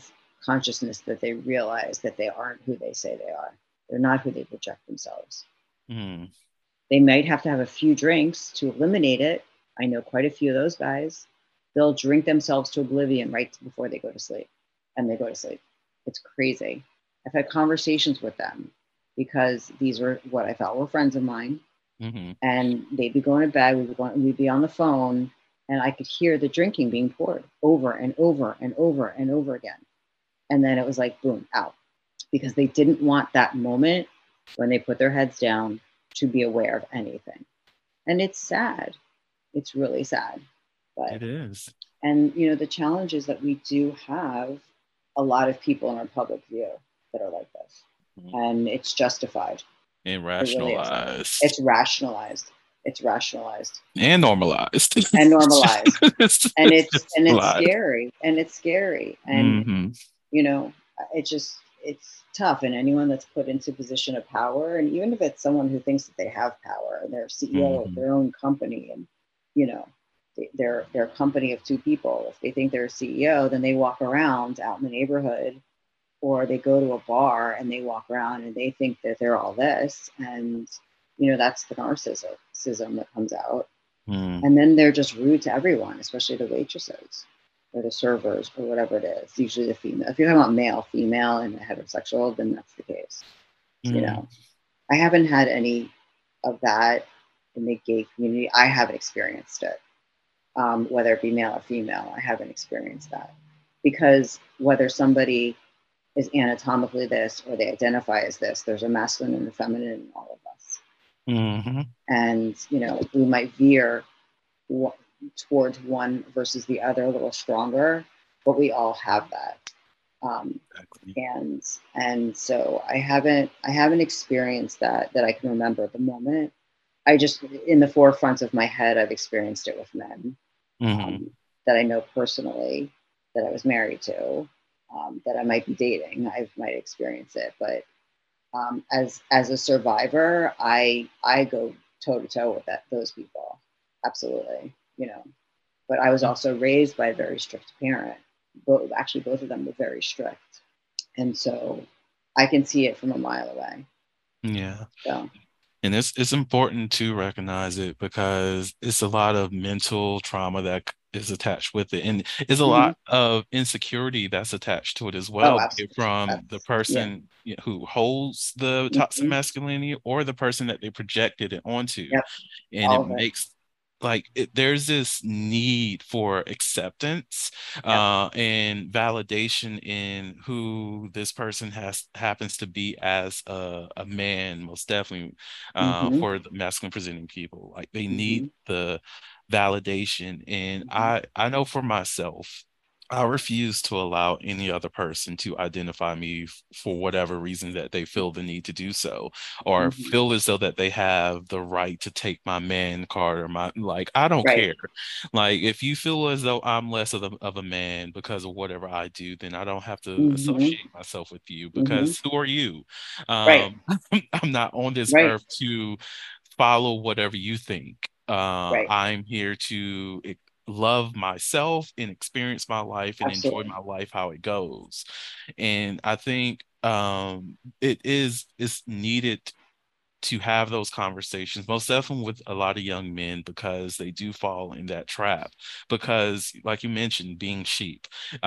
consciousness that they realize that they aren't who they say they are. They're not who they project themselves. Mm. They might have to have a few drinks to eliminate it. I know quite a few of those guys. They'll drink themselves to oblivion right before they go to sleep, and they go to sleep. It's crazy. I've had conversations with them because these were what I thought were friends of mine. Mm-hmm. And they'd be going to bed, we'd be, going, we'd be on the phone, and I could hear the drinking being poured over and over and over and over again. And then it was like, boom, out. Because they didn't want that moment when they put their heads down to be aware of anything. And it's sad. It's really sad. But It is. And, you know, the challenge is that we do have a lot of people in our public view that are like this. Mm-hmm. And it's justified. And rationalized. It really it's rationalized. It's rationalized. And normalized. And normalized. it's, and it's and it's lied. scary. And it's scary. And mm-hmm. you know, it just it's tough. And anyone that's put into a position of power, and even if it's someone who thinks that they have power and they're C E O mm-hmm. of their own company, and you know, they're they're a company of two people. If they think they're a C E O, then they walk around out in the neighborhood, or they go to a bar and they walk around and they think that they're all this. And, you know, that's the narcissism that comes out. Mm. And then they're just rude to everyone, especially the waitresses or the servers or whatever it is. Usually the female. If you're talking about male, female, and heterosexual, then that's the case. Mm. You know, I haven't had any of that in the gay community. I haven't experienced it. Um, whether it be male or female, I haven't experienced that. Because whether somebody is anatomically this or they identify as this, there's a masculine and a feminine in all of us. Mm-hmm. And, you know, we might veer w- towards one versus the other a little stronger, but we all have that. Um, exactly. And and so I haven't I haven't experienced that that I can remember at the moment. I just, in the forefront of my head, I've experienced it with men mm-hmm. um, that I know personally, that I was married to. Um, that I might be dating, I might experience it, but um, as as a survivor, I I go toe to toe with that those people, absolutely, you know. But I was also raised by a very strict parent. Both actually, both of them were very strict, and so I can see it from a mile away. Yeah. So. And it's it's important to recognize it because it's a lot of mental trauma that is attached with it, and it's a mm-hmm. lot of insecurity that's attached to it as well, oh, from that's, the person yeah. who holds the toxic mm-hmm. masculinity or the person that they projected it onto, yep. and All it makes like it, there's this need for acceptance uh, and validation in who this person has happens to be as a, a man, most definitely uh, mm-hmm. for the masculine presenting people. Like they mm-hmm. need the validation. And mm-hmm. I, I know for myself, I refuse to allow any other person to identify me f- for whatever reason that they feel the need to do so, or mm-hmm. feel as though that they have the right to take my man card or my, like, I don't right. care. Like, if you feel as though I'm less of a, of a man because of whatever I do, then I don't have to mm-hmm. associate myself with you, because mm-hmm. who are you? Um, right. I'm not on this right. earth to follow whatever you think. Uh, right. I'm here to love myself and experience my life and Absolutely. enjoy my life how it goes. And I think um, it is it's needed to have those conversations, most definitely with a lot of young men, because they do fall in that trap. Because, like you mentioned, being sheep,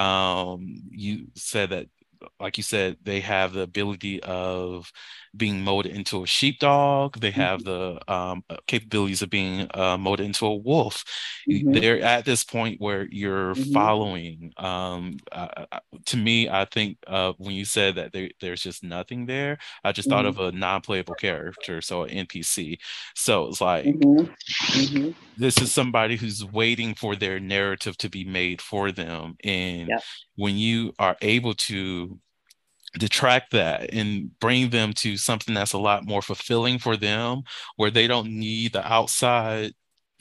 um, you said that, like you said, they have the ability of being molded into a sheepdog. They have the um, capabilities of being uh, molded into a wolf. Mm-hmm. They're at this point where you're mm-hmm. following. Um, uh, to me, I think uh, when you said that there, there's just nothing there, I just mm-hmm. thought of a non-playable character, so an N P C. So it's like, mm-hmm. Mm-hmm. this is somebody who's waiting for their narrative to be made for them. And yep. when you are able to detract that and bring them to something that's a lot more fulfilling for them, where they don't need the outside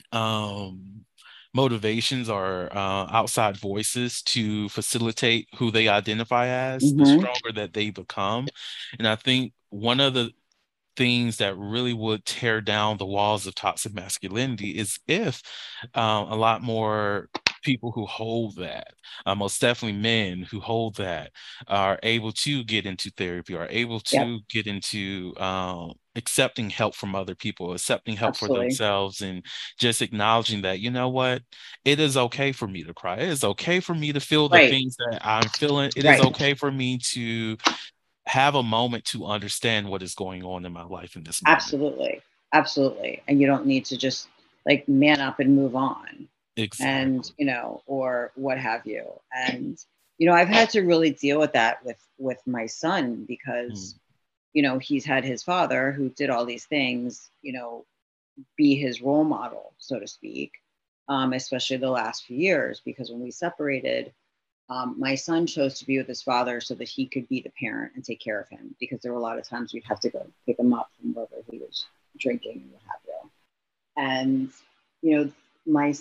um, motivations or uh, outside voices to facilitate who they identify as, mm-hmm. the stronger that they become. And I think one of the things that really would tear down the walls of toxic masculinity is if um, a lot more people who hold that, uh, most definitely men who hold that, are able to get into therapy, are able Yep, to get into um, accepting help from other people, accepting help for absolutely. themselves, and just acknowledging that, you know what, it is okay for me to cry. It is okay for me to feel the Right, things that I'm feeling. It is right. okay for me to have a moment to understand what is going on in my life in this moment. Absolutely. Absolutely. And you don't need to just like man up and move on and, Exactly. you know, or what have you. And, you know, I've had to really deal with that with with my son Mm, because, you know, he's had his father who did all these things, you know, be his role model, so to speak, um, especially the last few years, because when we separated, um, my son chose to be with his father so that he could be the parent and take care of him because there were a lot of times we'd have to go pick him up from wherever he was drinking and what have you. And you know, my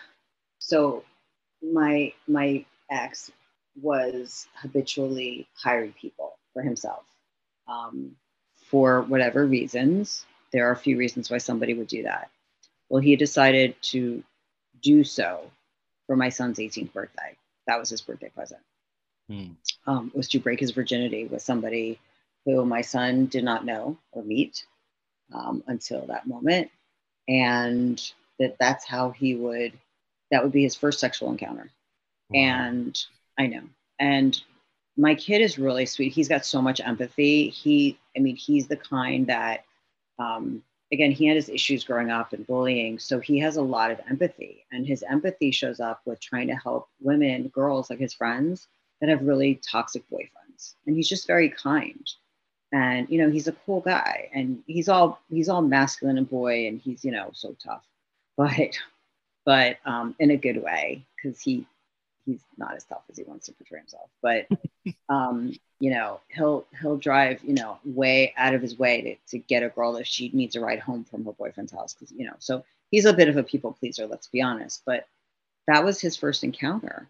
so my my ex was habitually hiring people for himself um, for whatever reasons. There are a few reasons why somebody would do that. Well, he decided to do so for my son's eighteenth birthday. That was his birthday present. mm, Um, was to break his virginity with somebody who my son did not know or meet um, until that moment, and that that's how he would. That would be his first sexual encounter. wow. And I know. And my kid is really sweet. He's got so much empathy. He, I mean, he's the kind that, um, again, he had his issues growing up and bullying. So he has a lot of empathy. And his empathy shows up with trying to help women, girls like his friends that have really toxic boyfriends. And he's just very kind. And, you know, he's a cool guy and he's all, he's all masculine and boy and he's, you know, so tough. But, but um, in a good way, because he, he's not as tough as he wants to portray himself. But um, you know, he'll he'll drive, you know, way out of his way to, to get a girl if she needs a ride home from her boyfriend's house. Cause, you know, so he's a bit of a people pleaser, let's be honest. But that was his first encounter.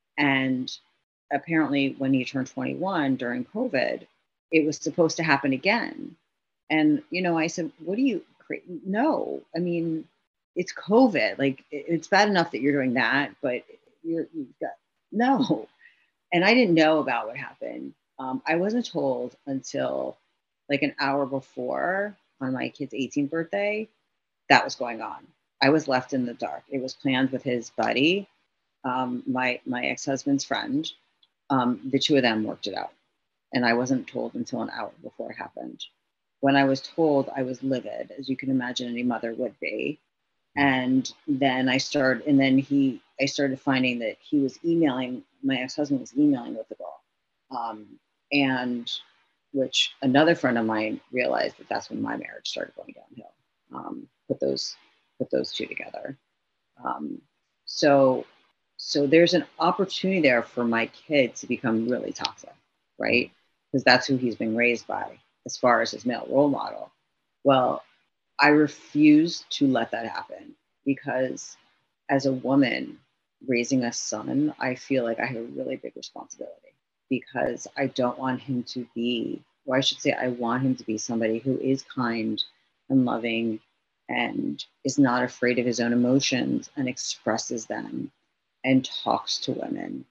And apparently when he turned twenty-one during COVID, it was supposed to happen again. And, you know, I said, what do you create? No, I mean, it's COVID. Like it's bad enough that you're doing that, but you're, you've got, no. And I didn't know about what happened. Um, I wasn't told until like an hour before on my kid's eighteenth birthday that was going on. I was left in the dark. It was planned with his buddy, um, my my ex husband's friend. Um, the two of them worked it out, and I wasn't told until an hour before it happened. When I was told, I was livid, as you can imagine any mother would be. Mm, And then I started, and then he, I started finding that he was emailing, my ex-husband was emailing with the girl. Um, and which another friend of mine realized that that's when my marriage started going downhill. Um, put those, put those two together. Um, so, so there's an opportunity there for my kid to become really toxic, mm, right? Because that's who he's been raised by as far as his male role model. Well, I refuse to let that happen because as a woman raising a son, I feel like I have a really big responsibility because I don't want him to be, or I should say, I want him to be somebody who is kind and loving and is not afraid of his own emotions and expresses them and talks to women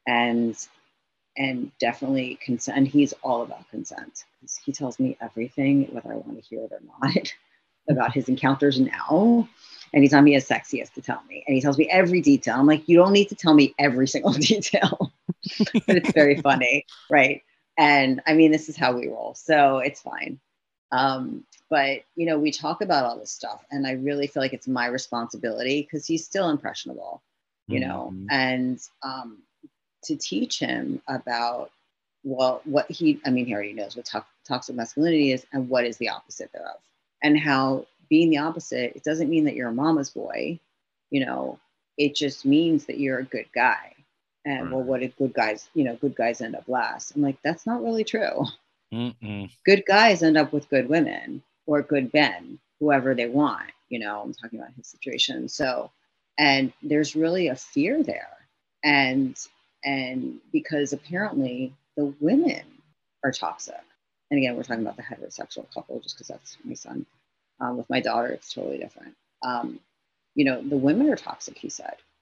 and and definitely consent. And he's all about consent. He tells me everything, whether I want to hear it or not, about his encounters now. Anytime he has sex, he has to tell me. And he tells me every detail. I'm like, you don't need to tell me every single detail. But it's very funny, right? And I mean, this is how we roll. So it's fine. Um, but, you know, we talk about all this stuff. And I really feel like it's my responsibility because he's still impressionable, you know, mhm, and um, to teach him about, well, what he, I mean, he already knows what to- toxic masculinity is and what is the opposite thereof. And how being the opposite, it doesn't mean that you're a mama's boy, you know, it just means that you're a good guy. And well, right. what did good guys, you know, good guys end up last? I'm like, that's not really true. Mm-mm. Good guys end up with good women or good men, whoever they want, you know, I'm talking about his situation. So, and there's really a fear there. And, and because apparently the women are toxic. And again, we're talking about the heterosexual couple just because that's my son. Um, with my daughter, it's totally different. Um, you know, the women are toxic, he said.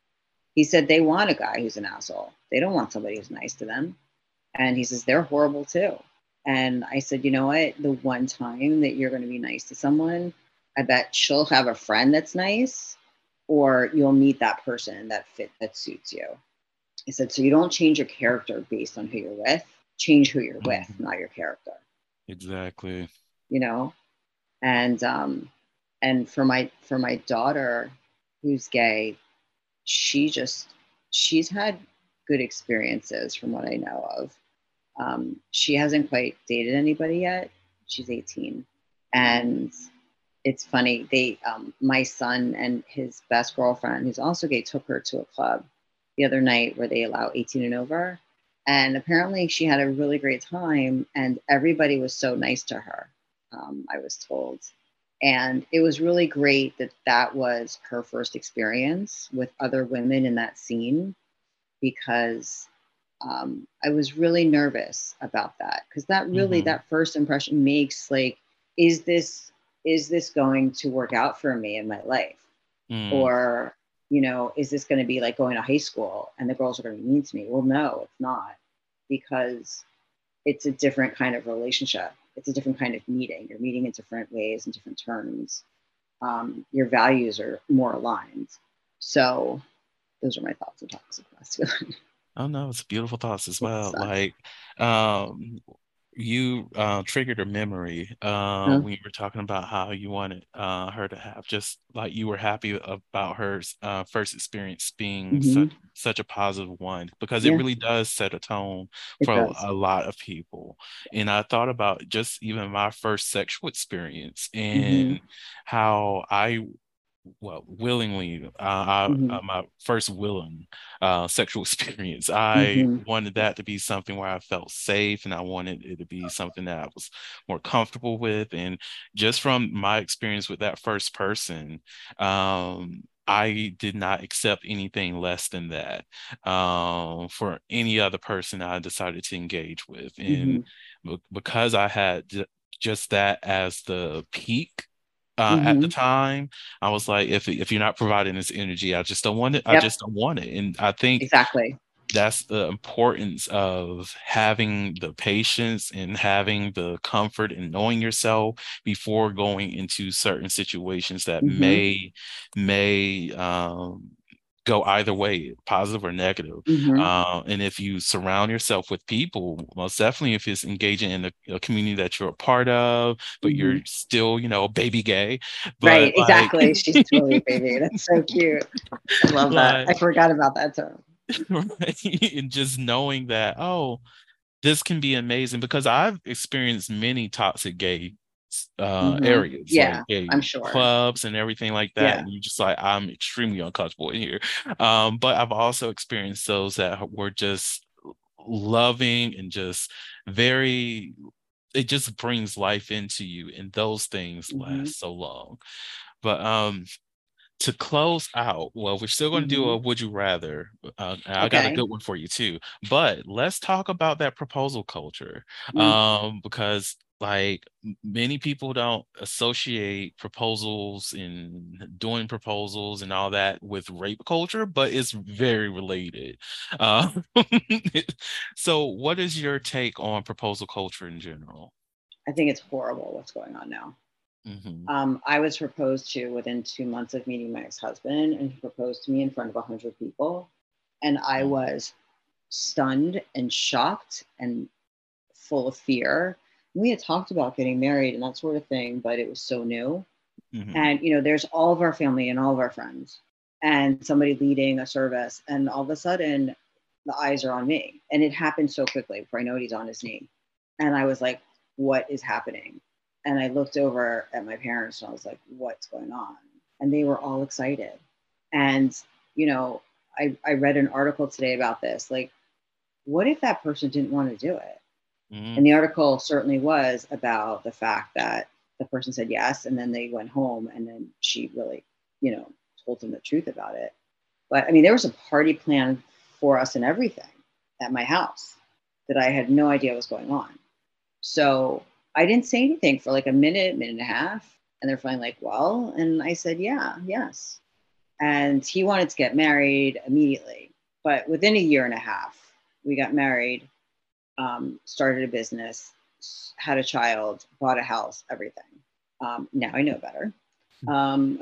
He said they want a guy who's an asshole. They don't want somebody who's nice to them. And he says they're horrible too. And I said, you know what? The one time that you're going to be nice to someone, I bet she'll have a friend that's nice, or you'll meet that person that fit that suits you. I said, so you don't change your character based on who you're with. Change who you're with, Mhm. not your character. Exactly. You know, and um, and for my for my daughter, who's gay, she just she's had good experiences from what I know of. Um, she hasn't quite dated anybody yet. She's eighteen, and it's funny. They, um, my son and his best girlfriend, who's also gay, took her to a club the other night where they allow eighteen and over. And apparently, she had a really great time, and everybody was so nice to her. Um, I was told, and it was really great that that was her first experience with other women in that scene, because um, I was really nervous about that, because that really Hmm. that first impression makes, like, is this is this going to work out for me in my life, Mm. or you know is this going to be like going to high school and the girls are going to be mean to me? Well, no, it's not, because it's a different kind of relationship. It's a different kind of meeting. You're meeting in different ways and different terms. Um, your values are more aligned. So those are my thoughts on toxic masculinity. Oh no, it's beautiful thoughts as It's well. uh, Like, um, you uh, triggered a memory uh, uh, when you were talking about how you wanted uh, her to have, just like you were happy about her uh, first experience being mm-hmm. such such a positive one, because it Yeah, really does set a tone it for does. a, a lot of people. And I thought about just even my first sexual experience Mm-hmm. and how I well, willingly, uh, I, Mm-hmm. uh, my first willing uh, sexual experience, I Mm-hmm. wanted that to be something where I felt safe, and I wanted it to be something that I was more comfortable with. And just from my experience with that first person, um, I did not accept anything less than that um, for any other person I decided to engage with. And Mm-hmm. be- because I had j- just that as the peak uh, at the Mm-hmm. time, I was like, if if you're not providing this energy, I just don't want it. I Yep, just don't want it. And I think exactly. that's the importance of having the patience and having the comfort and knowing yourself before going into certain situations that Mm-hmm. may may um, go either way, positive or negative. Mm-hmm. Uh, and if you surround yourself with people, most definitely if it's engaging in a, a community that you're a part of, but Mm-hmm. you're still, you know, baby gay, Right, but like, exactly. She's totally a baby. That's so cute. I love that. I like, forgot about that term. right? And just knowing that, oh, this can be amazing because I've experienced many toxic gay uh Mm-hmm. areas, Yeah, like gay I'm sure. clubs and everything like that. Yeah. And you just like, I'm extremely uncomfortable in here. Um, but I've also experienced those that were just loving and just very, it just brings life into you, and those things Mm-hmm. last so long. But um to close out, well, we're still going to do Mm-hmm. a would you rather. Uh, and I got a Okay. good one for you too. But let's talk about that proposal culture, Mm. um, because like m- many people don't associate proposals and doing proposals and all that with rape culture, but it's very related. Uh, so, what is your take on proposal culture in general? I think it's horrible what's going on now. Hmm. Um, I was proposed to within two months of meeting my ex-husband, and he proposed to me in front of a hundred people, and I was stunned and shocked and full of fear. We had talked about getting married and that sort of thing, but it was so new. Hmm. And you know, there's all of our family and all of our friends, and somebody leading a service, and all of a sudden, the eyes are on me, and it happened so quickly. Before I know it, he's on his knee, and I was like, "What is happening?" And I looked over at my parents, and I was like, "What's going on?" And they were all excited. And you know, I I read an article today about this. Like, what if that person didn't want to do it? Hmm. And the article certainly was about the fact that the person said yes, and then they went home, and then she really, you know, told them the truth about it. But I mean, there was a party planned for us and everything at my house that I had no idea was going on. So I didn't say anything for like a minute, minute and a half. And they're finally like, well, and I said, yeah, yes. And he wanted to get married immediately. But within a year and a half, we got married, um, started a business, had a child, bought a house, everything. Um, now I know better. Um,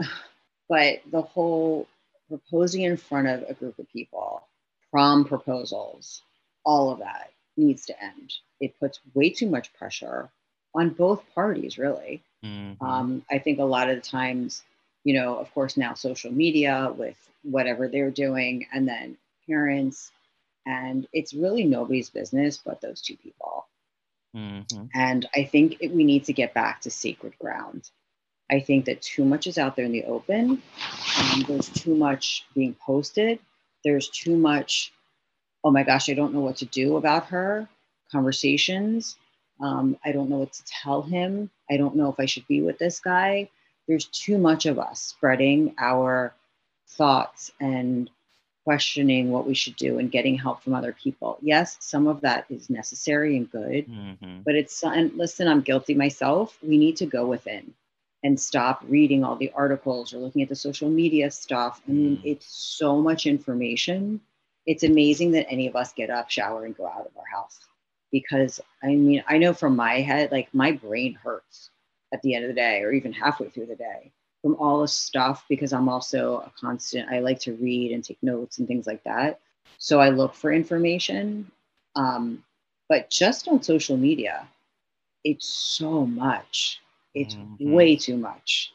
but the whole proposing in front of a group of people, prom proposals, all of that needs to end. It puts way too much pressure on both parties, really. Mm-hmm. Um, I think a lot of the times, you know, of course, now social media with whatever they're doing, and then parents, and it's really nobody's business but those two people. Mm-hmm. And I think it, we need to get back to sacred ground. I think that too much is out there in the open. Um, there's too much being posted. There's too much, oh my gosh, I don't know what to do about her, conversations. Um, I don't know what to tell him. I don't know if I should be with this guy. There's too much of us spreading our thoughts and questioning what we should do and getting help from other people. Yes, some of that is necessary and good, Mm-hmm. but it's, and listen, I'm guilty myself. We need to go within and stop reading all the articles or looking at the social media stuff. I mean, Mm. it's so much information. It's amazing that any of us get up, shower, and go out of our house. Because I mean, I know from my head, like my brain hurts at the end of the day or even halfway through the day from all this stuff, because I'm also a constant, I like to read and take notes and things like that. So I look for information. Um, but just on social media, it's so much. It's Mm-hmm. way too much.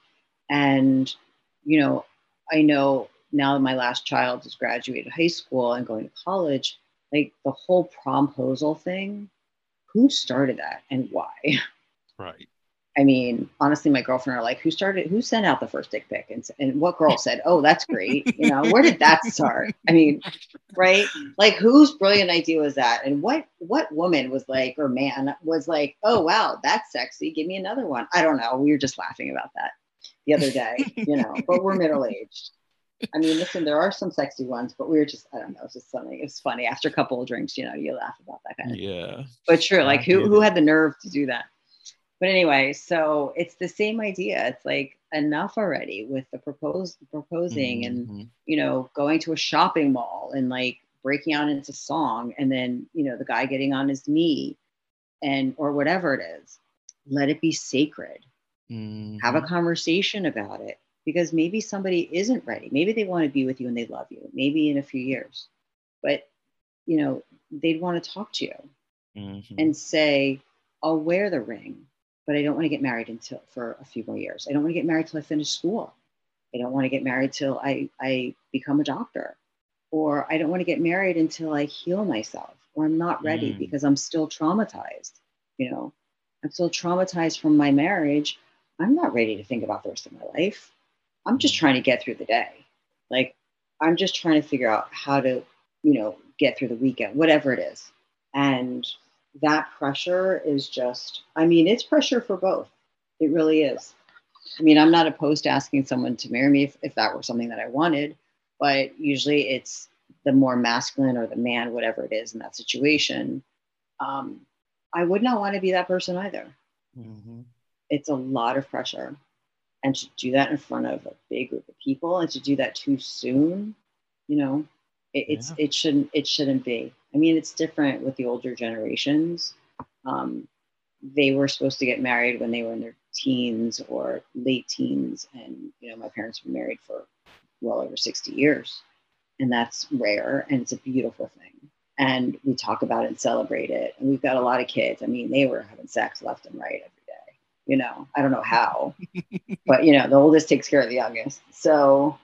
And, you know, I know now that my last child has graduated high school and going to college, like the whole promposal thing, who started that and why? Right. I mean, honestly, my girlfriend are like, who started, who sent out the first dick pic? And, and what girl said, oh, that's great. You know, where did that start? I mean, right? Like whose brilliant idea was that? And what, what woman was like, or man was like, oh, wow, that's sexy. Give me another one. I don't know. We were just laughing about that the other day, you know, but we're middle-aged. I mean, listen, there are some sexy ones, but we were just, I don't know, it's just something, it's funny. After a couple of drinks, you know, you laugh about that kind of thing. Yeah. But sure, like I who, get who it. had the nerve to do that? But anyway, so it's the same idea. It's like enough already with the proposed proposing and, Mm-hmm. you know, going to a shopping mall and like breaking out into song and then, you know, the guy getting on his knee and, or whatever it is. Let it be sacred. Mm-hmm. Have a conversation about it, because maybe somebody isn't ready. Maybe they want to be with you and they love you, maybe in a few years, but, you know, they'd want to talk to you Mm-hmm. and say, I'll wear the ring, but I don't want to get married until for a few more years. I don't want to get married till I finish school. I don't want to get married till I, I become a doctor, or I don't want to get married until I heal myself, or I'm not ready Mm. because I'm still traumatized. You know, I'm still traumatized from my marriage. I'm not ready to think about the rest of my life. I'm just Mm. trying to get through the day. Like, I'm just trying to figure out how to, you know, get through the weekend, whatever it is. And that pressure is just, I mean, it's pressure for both. It really is. I mean, I'm not opposed to asking someone to marry me if, if that were something that I wanted, but usually it's the more masculine or the man, whatever it is in that situation. Um, I would not want to be that person either. Mm-hmm. It's a lot of pressure. And to do that in front of a big group of people and to do that too soon, you know, it, it's Yeah. it shouldn't it shouldn't be. I mean, it's different with the older generations. Um, they were supposed to get married when they were in their teens or late teens, and you know, my parents were married for well over sixty years, and that's rare, and it's a beautiful thing. And we talk about it and celebrate it. And we've got a lot of kids. I mean, they were having sex left and right every day. You know, I don't know how, but you know, the oldest takes care of the youngest. So,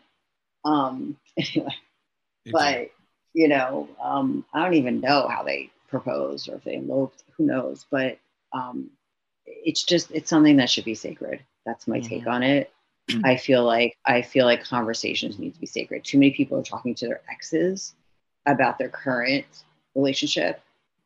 um, anyway, Exactly. but you know, um, I don't even know how they proposed or if they eloped. Who knows? But um, it's just it's something that should be sacred. That's my take Mhm. on it. I feel like I feel like conversations need to be sacred. Too many people are talking to their exes about their current relationship.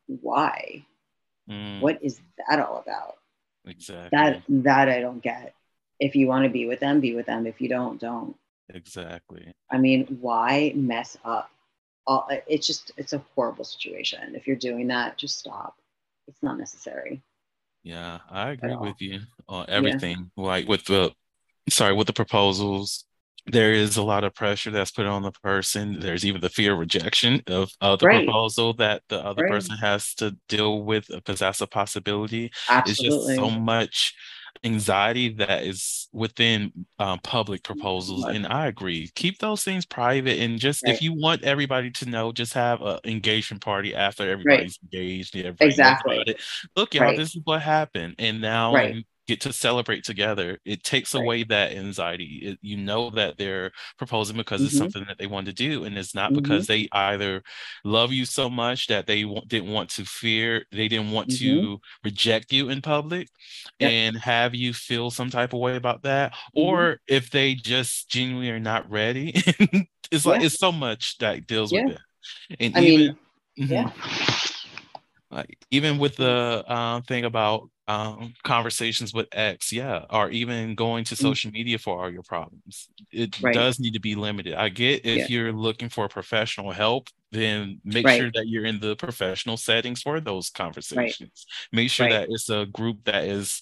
Why? Mm, What is that all about? exactly. That that I don't get. If you want to be with them, be with them. If you don't, don't. Exactly. I mean, why mess up? All, it's just it's a horrible situation. If you're doing that, just stop. It's not necessary Yeah, I at agree all. with you on Yeah. everything. Like with the, sorry, with the proposals, there is a lot of pressure that's put on the person. There's even the fear of rejection of, of the Right. proposal that the other Right. person has to deal with, because that's a possibility. It's just so Absolutely. much anxiety that is within um, public proposals. Much. And I agree. Keep those things private. And just if Right. you want everybody to know, just have an engagement party after Right. everybody's engaged and everybody knows Exactly. about it. Look, y'all, Right. this is what happened. And now Right. you get to celebrate together. It takes Right. away that anxiety. It, you know that they're proposing because it's Mm-hmm. something that they want to do, and it's not Mm-hmm. because they either love you so much that they w- didn't want to fear, they didn't want Mm-hmm. to reject you in public Yep. and have you feel some type of way about that, Mm-hmm. or if they just genuinely are not ready. It's like Yeah. it's so much that deals with Yeah. it, and I even. mean, Mhm. yeah. Like even with the um, thing about um, conversations with X, yeah, or even going to Mm. social media for all your problems, it Right. does need to be limited. I get Yeah. if you're looking for professional help, then make Right. sure that you're in the professional settings for those Right. conversations. Make sure Right. that it's a group that is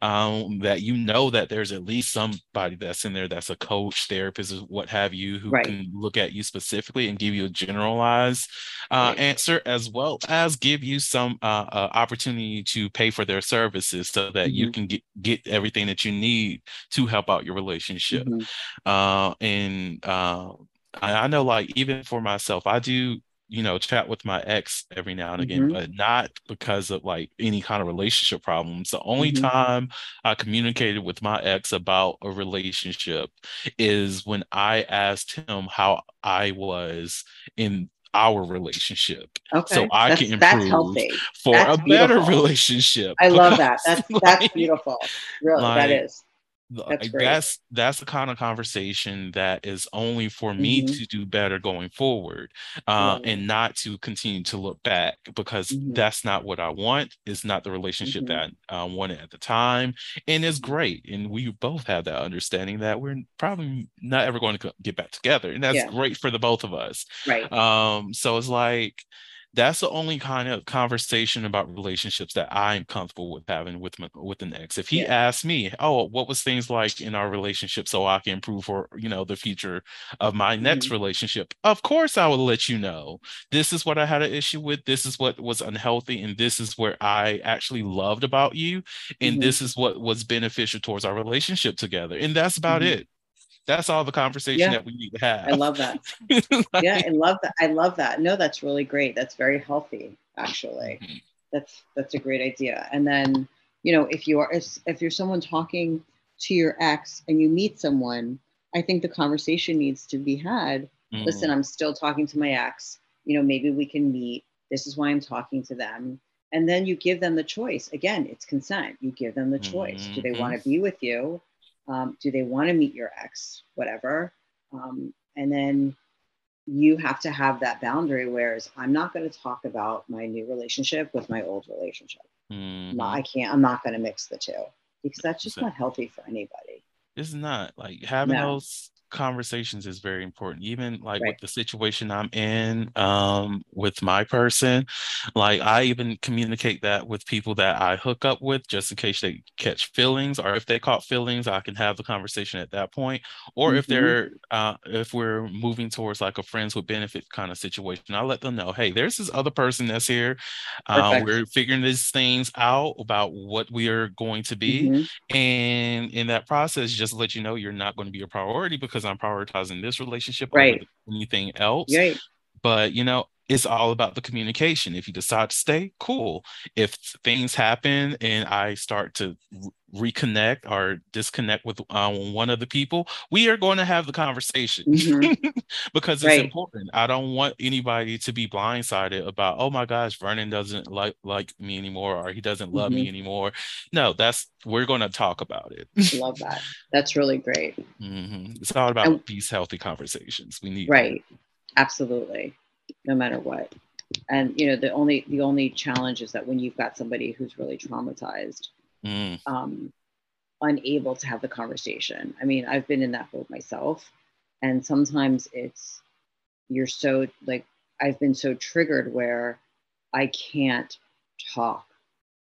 um, that you know that there's at least somebody that's in there that's a coach, therapist, or what have you, who Right. can look at you specifically and give you a generalized uh, Right. answer, as well as give you some uh, uh, opportunity to pay for their services so that you Mm-hmm. can get, get everything that you need to help out your relationship. Mm-hmm. Uh, and uh, I, I know, like, even for myself, I do, you know, chat with my ex every now and again, Mm-hmm. but not because of like any kind of relationship problems. The only Mm-hmm. time I communicated with my ex about a relationship is when I asked him how I was in our relationship so Okay. I can That's that's improve healthy. for a That's better beautiful. relationship. I love Because that. That's that's like beautiful. Really, that like is. That's like great. that's that's the kind of conversation that is only for me Mm-hmm. to do better going forward, uh, Love it. and not to continue to look back, because Mm-hmm. that's not what I want. It's not the relationship Mm-hmm. that I uh, wanted at the time, and it's Mm-hmm. great. And we both have that understanding that we're probably not ever going to get back together, and that's Yeah. great for the both of us. Right. Um, so it's like that's the only kind of conversation about relationships that I'm comfortable with having with my, with an ex. If he Yeah. asked me, "Oh, what was things like in our relationship so I can improve for, you know, the future of my next Mm-hmm. relationship?" Of course, I will let you know. This is what I had an issue with. This is what was unhealthy, and this is where I actually loved about you, and Mm-hmm. this is what was beneficial towards our relationship together. And that's about Mm-hmm. it. That's all the conversation Yeah. that we need to I have. love that. Yeah, I Like, love that. I love that. No, that's really great. That's very healthy, actually. mhm, That's that's a great idea. And then, you know, if you are if, if you're someone talking to your ex and you meet someone, I think the conversation needs to be had. Listen, mhm, I'm still talking to my ex. You know, maybe we can meet. This is why I'm talking to them. And then you give them the choice. Again, it's consent. You give them the choice. Do they want mhm. to be with you? Um, do they want to meet your ex? Whatever. Um, and then you have to have that boundary, whereas I'm not going to talk about my new relationship with my old relationship. Not, Mhm. I can't, I'm not going to mix the two because that's just So not healthy for anybody. it's not like having No. those conversations is very important. Even like Right. with the situation I'm in, um, with my person, like I even communicate that with people that I hook up with, just in case they catch feelings, or if they caught feelings, I can have the conversation at that point. Or if Mm-hmm. they're, uh, if we're moving towards like a friends with benefit kind of situation, I let them know, hey, there's this other person that's here. Uh, Perfect. we're figuring these things out about what we are going to be. Mm-hmm. And in that process, just let you know you're not going to be a priority because I'm prioritizing this relationship over Right. anything else. Right. But, you know, it's all about the communication. If you decide to stay, cool. If things happen and I start to re- reconnect or disconnect with uh, one of the people, we are going to have the conversation Mm-hmm. because it's Right. important. I don't want anybody to be blindsided about, oh my gosh, Vernon doesn't like like me anymore, or he doesn't love Mm-hmm. me anymore. No, that's we're going to talk about it. Love that. That's really great. hmm It's all about And these healthy conversations. We need them. right. Absolutely. No matter what. And you know, the only the only challenge is that when you've got somebody who's really traumatized, Mm, um, unable to have the conversation. I mean, I've been in that boat myself. And sometimes it's, you're so like, I've been so triggered where I can't talk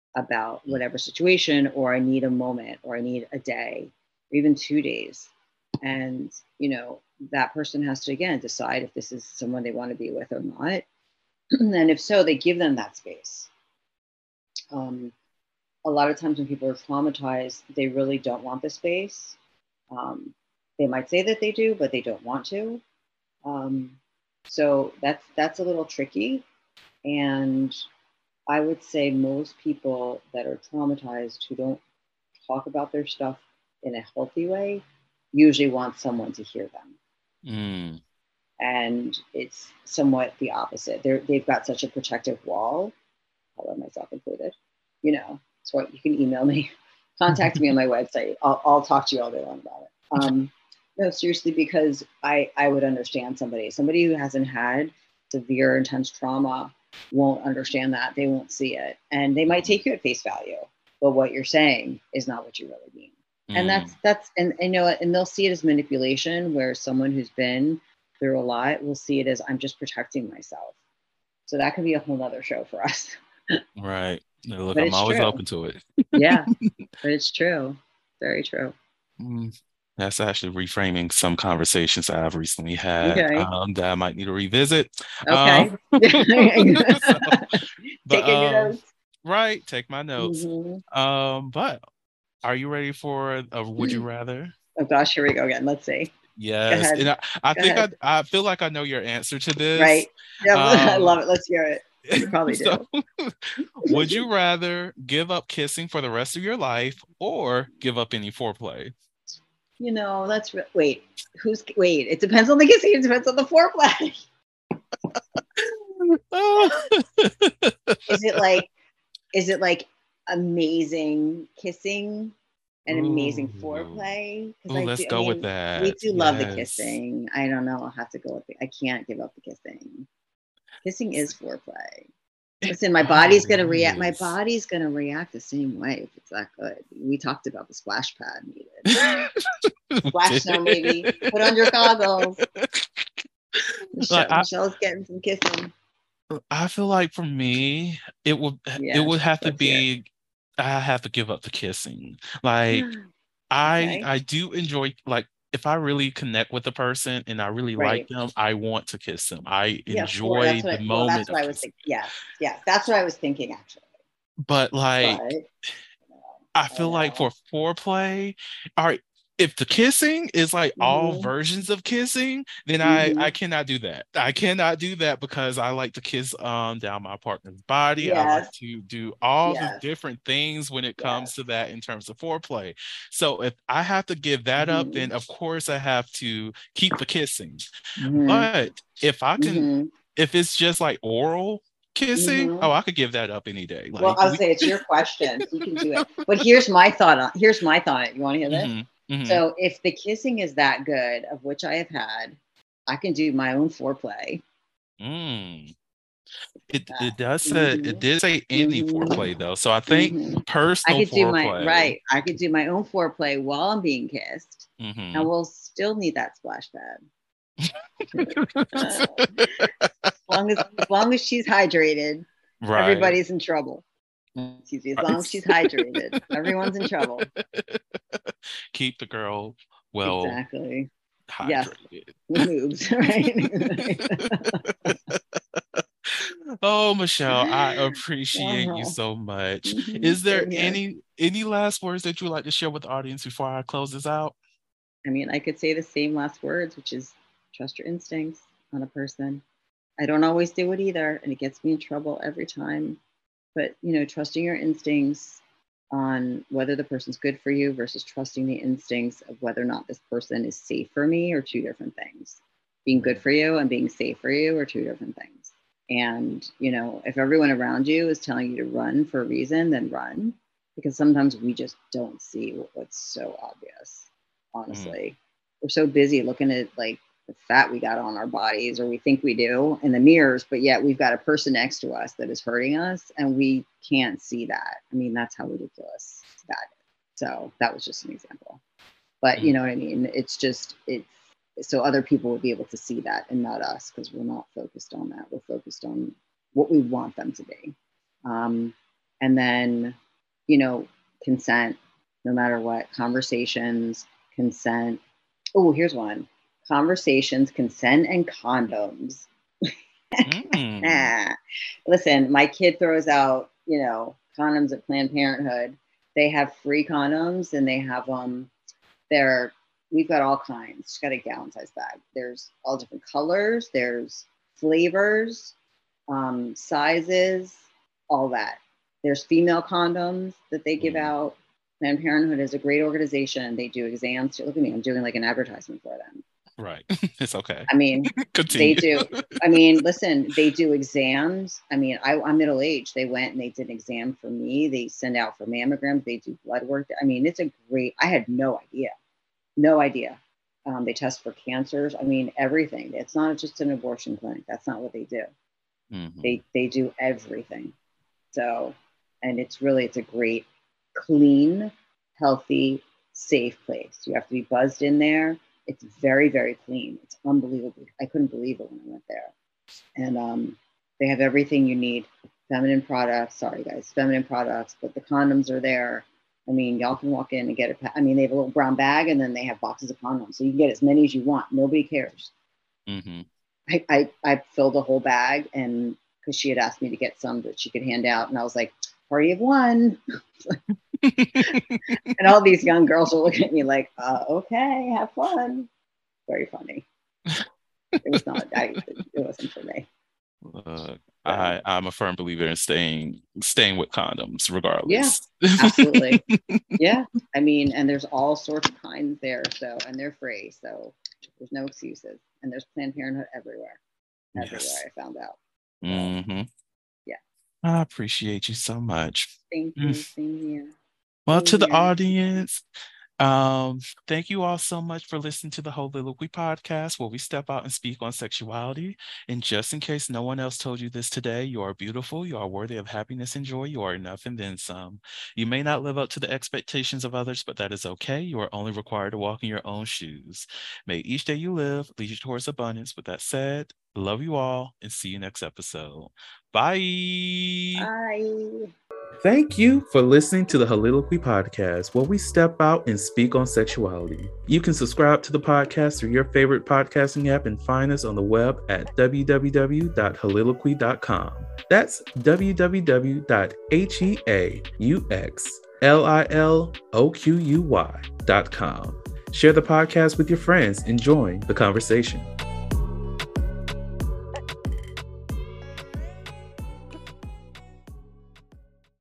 about mm, whatever situation, or I need a moment, or I need a day, or even two days And, you know, that person has to, again, decide if this is someone they want to be with or not. And if so, they give them that space. Um, a lot of times when people are traumatized, they really don't want the space. Um, they might say that they do, but they don't want to. Um, so that's that's a little tricky. And I would say most people that are traumatized who don't talk about their stuff in a healthy way usually want someone to hear them. Mm. And it's somewhat the opposite. They're, they've got such a protective wall, I love myself included, you know, so you can email me, contact me on my website. I'll, I'll talk to you all day long about it. Um, no, seriously, because I, I would understand somebody, somebody who hasn't had severe, intense trauma won't understand that. They won't see it. And they might take you at face value, but what you're saying is not what you really mean. Mm. And that's, that's, and you know, and they'll see it as manipulation, where someone who's been through a lot will see it as, I'm just protecting myself. So that could be a whole nother show for us. Right. Look, but I'm always true. open to it. Yeah, but it's true. Very true. Mm. That's actually reframing some conversations that I've recently had, okay. um, that I might need to revisit. Okay. Um, so, but, Taking um, your notes. Right. Take my notes. Mm-hmm. Um, but are you ready for a Would You Rather? Oh gosh, here we go again. Let's see. Yes. And I, I think I, I feel like I know your answer to this. Right. Yeah, um, I love it. Let's hear it. You probably do. So, would you rather give up kissing for the rest of your life or give up any foreplay? You know, that's re- wait. Who's wait? It depends on the kissing. It depends on the foreplay. Is it like? Is it like amazing kissing and Ooh. amazing foreplay? Ooh, let's do, go I mean, with that. We do yes. love the kissing. I don't know. I'll have to go with the. I can't give up the kissing. Kissing is foreplay. Listen, my body's gonna react. My body's gonna react the same way if it's that good. We talked about the splash pad needed. Splash zone, baby. Put on your goggles. Michelle, like I, Michelle's getting some kissing. I feel like for me, it would yeah, it would have to be. It. I have to give up the kissing. Like okay. I I do enjoy, like, if I really connect with a person and I really right. like them, I want to kiss them. I yeah, enjoy the I, moment. Well, that's what I was thinking. Yes, yes, that's what I was thinking actually. But like, but, I feel I like for foreplay, all right, if the kissing is like mm-hmm. all versions of kissing, then mm-hmm. I I cannot do that. I cannot do that because I like to kiss um down my partner's body. Yes. I like to do all yes. the different things when it comes yes. to that in terms of foreplay. So if I have to give that mm-hmm. up, then of course I have to keep the kissing. Mm-hmm. But if I can, mm-hmm. if it's just like oral kissing, mm-hmm. oh, I could give that up any day. Like, well, I'll we- say it's your question. So you can do it. But here's my thought on here's my thought on it. You want to hear this? Mm-hmm. Mm-hmm. So if the kissing is that good, of which I have had, I can do my own foreplay. Mm. It it does say mm-hmm. it did say any mm-hmm. foreplay though, so I think mm-hmm. personal I could foreplay. do my right. I could do my own foreplay while I'm being kissed, mm-hmm. and we'll still need that splash pad. uh, as long as as long as she's hydrated, right. everybody's in trouble. Excuse me, as long as she's hydrated, everyone's in trouble. Keep the girl well exactly hydrated. Yes. Moves, right? Oh, Michelle, I appreciate uh-huh. you so much. Mm-hmm. Is there any any last words that you would like to share with the audience before I close this out? I mean, I could say the same last words, which is trust your instincts on a person. I don't always do it either, and it gets me in trouble every time. But, you know, trusting your instincts on whether the person's good for you versus trusting the instincts of whether or not this person is safe for me are two different things. Being good for you and being safe for you are two different things. And, you know, if everyone around you is telling you to run for a reason, then run. Because sometimes we just don't see what's so obvious, honestly. Mm. We're so busy looking at, like, the fat we got on our bodies, or we think we do in the mirrors, but yet we've got a person next to us that is hurting us and we can't see that. I mean, that's how ridiculous that is. So that was just an example, but you know what I mean? It's just, it's so other people will be able to see that and not us, because we're not focused on that. We're focused on what we want them to be. Um, and then, you know, consent, no matter what, conversations, consent, Oh, here's one. Conversations, consent, and condoms. Mm. Listen, my kid throws out, you know, condoms at Planned Parenthood. They have free condoms and they have um they're we've got all kinds. She's got a gallon size bag. There's all different colors, there's flavors, um, sizes, all that. There's female condoms that they give Mm. out. Planned Parenthood is a great organization. They do exams. Look at me, I'm doing like an advertisement for them. Right. It's okay. I mean, Continue. they do. I mean, listen, they do exams. I mean, I, I'm middle aged. They went and they did an exam for me. They send out for mammograms. They do blood work. I mean, it's a great, I had no idea. No idea. Um, they test for cancers. I mean, everything. It's not just an abortion clinic. That's not what they do. Mhm. They they do everything. So, and it's really, it's a great, clean, healthy, safe place. You have to be buzzed in there. It's very, very clean. It's unbelievable. I couldn't believe it when I went there. And um, they have everything you need. Feminine products. Sorry, guys. Feminine products. But the condoms are there. I mean, y'all can walk in and get it. I mean, they have a little brown bag and then they have boxes of condoms. So you can get as many as you want. Nobody cares. Mm-hmm. I, I, I filled a whole bag and because she had asked me to get some that she could hand out. And I was like, party of one. And all these young girls are looking at me like, uh, okay, have fun. Very funny. It was not, I, it wasn't for me. Uh, I, I'm a firm believer in staying staying with condoms regardless. Yeah, absolutely. Yeah. I mean, and there's all sorts of kinds there. So, and they're free. So there's no excuses. And there's Planned Parenthood everywhere. Everywhere, Yes. I found out. Mm-hmm. Yeah. I appreciate you so much. Thank you. Mm. Same here. Well, Same to the here. audience, um, thank you all so much for listening to the Holiloquy podcast, where we step out and speak on sexuality. And just in case no one else told you this today, you are beautiful, you are worthy of happiness and joy, you are enough and then some. You may not live up to the expectations of others, but that is okay. You are only required to walk in your own shoes. May each day you live lead you towards abundance. With that said, love you all and see you next episode. Bye. Bye. Thank you for listening to the Holiloquy podcast, where we step out and speak on sexuality. You can subscribe to the podcast through your favorite podcasting app and find us on the web at w w w dot holiloquy dot com. That's w w w dot holiloquy dot com. Share the podcast with your friends and join the conversation.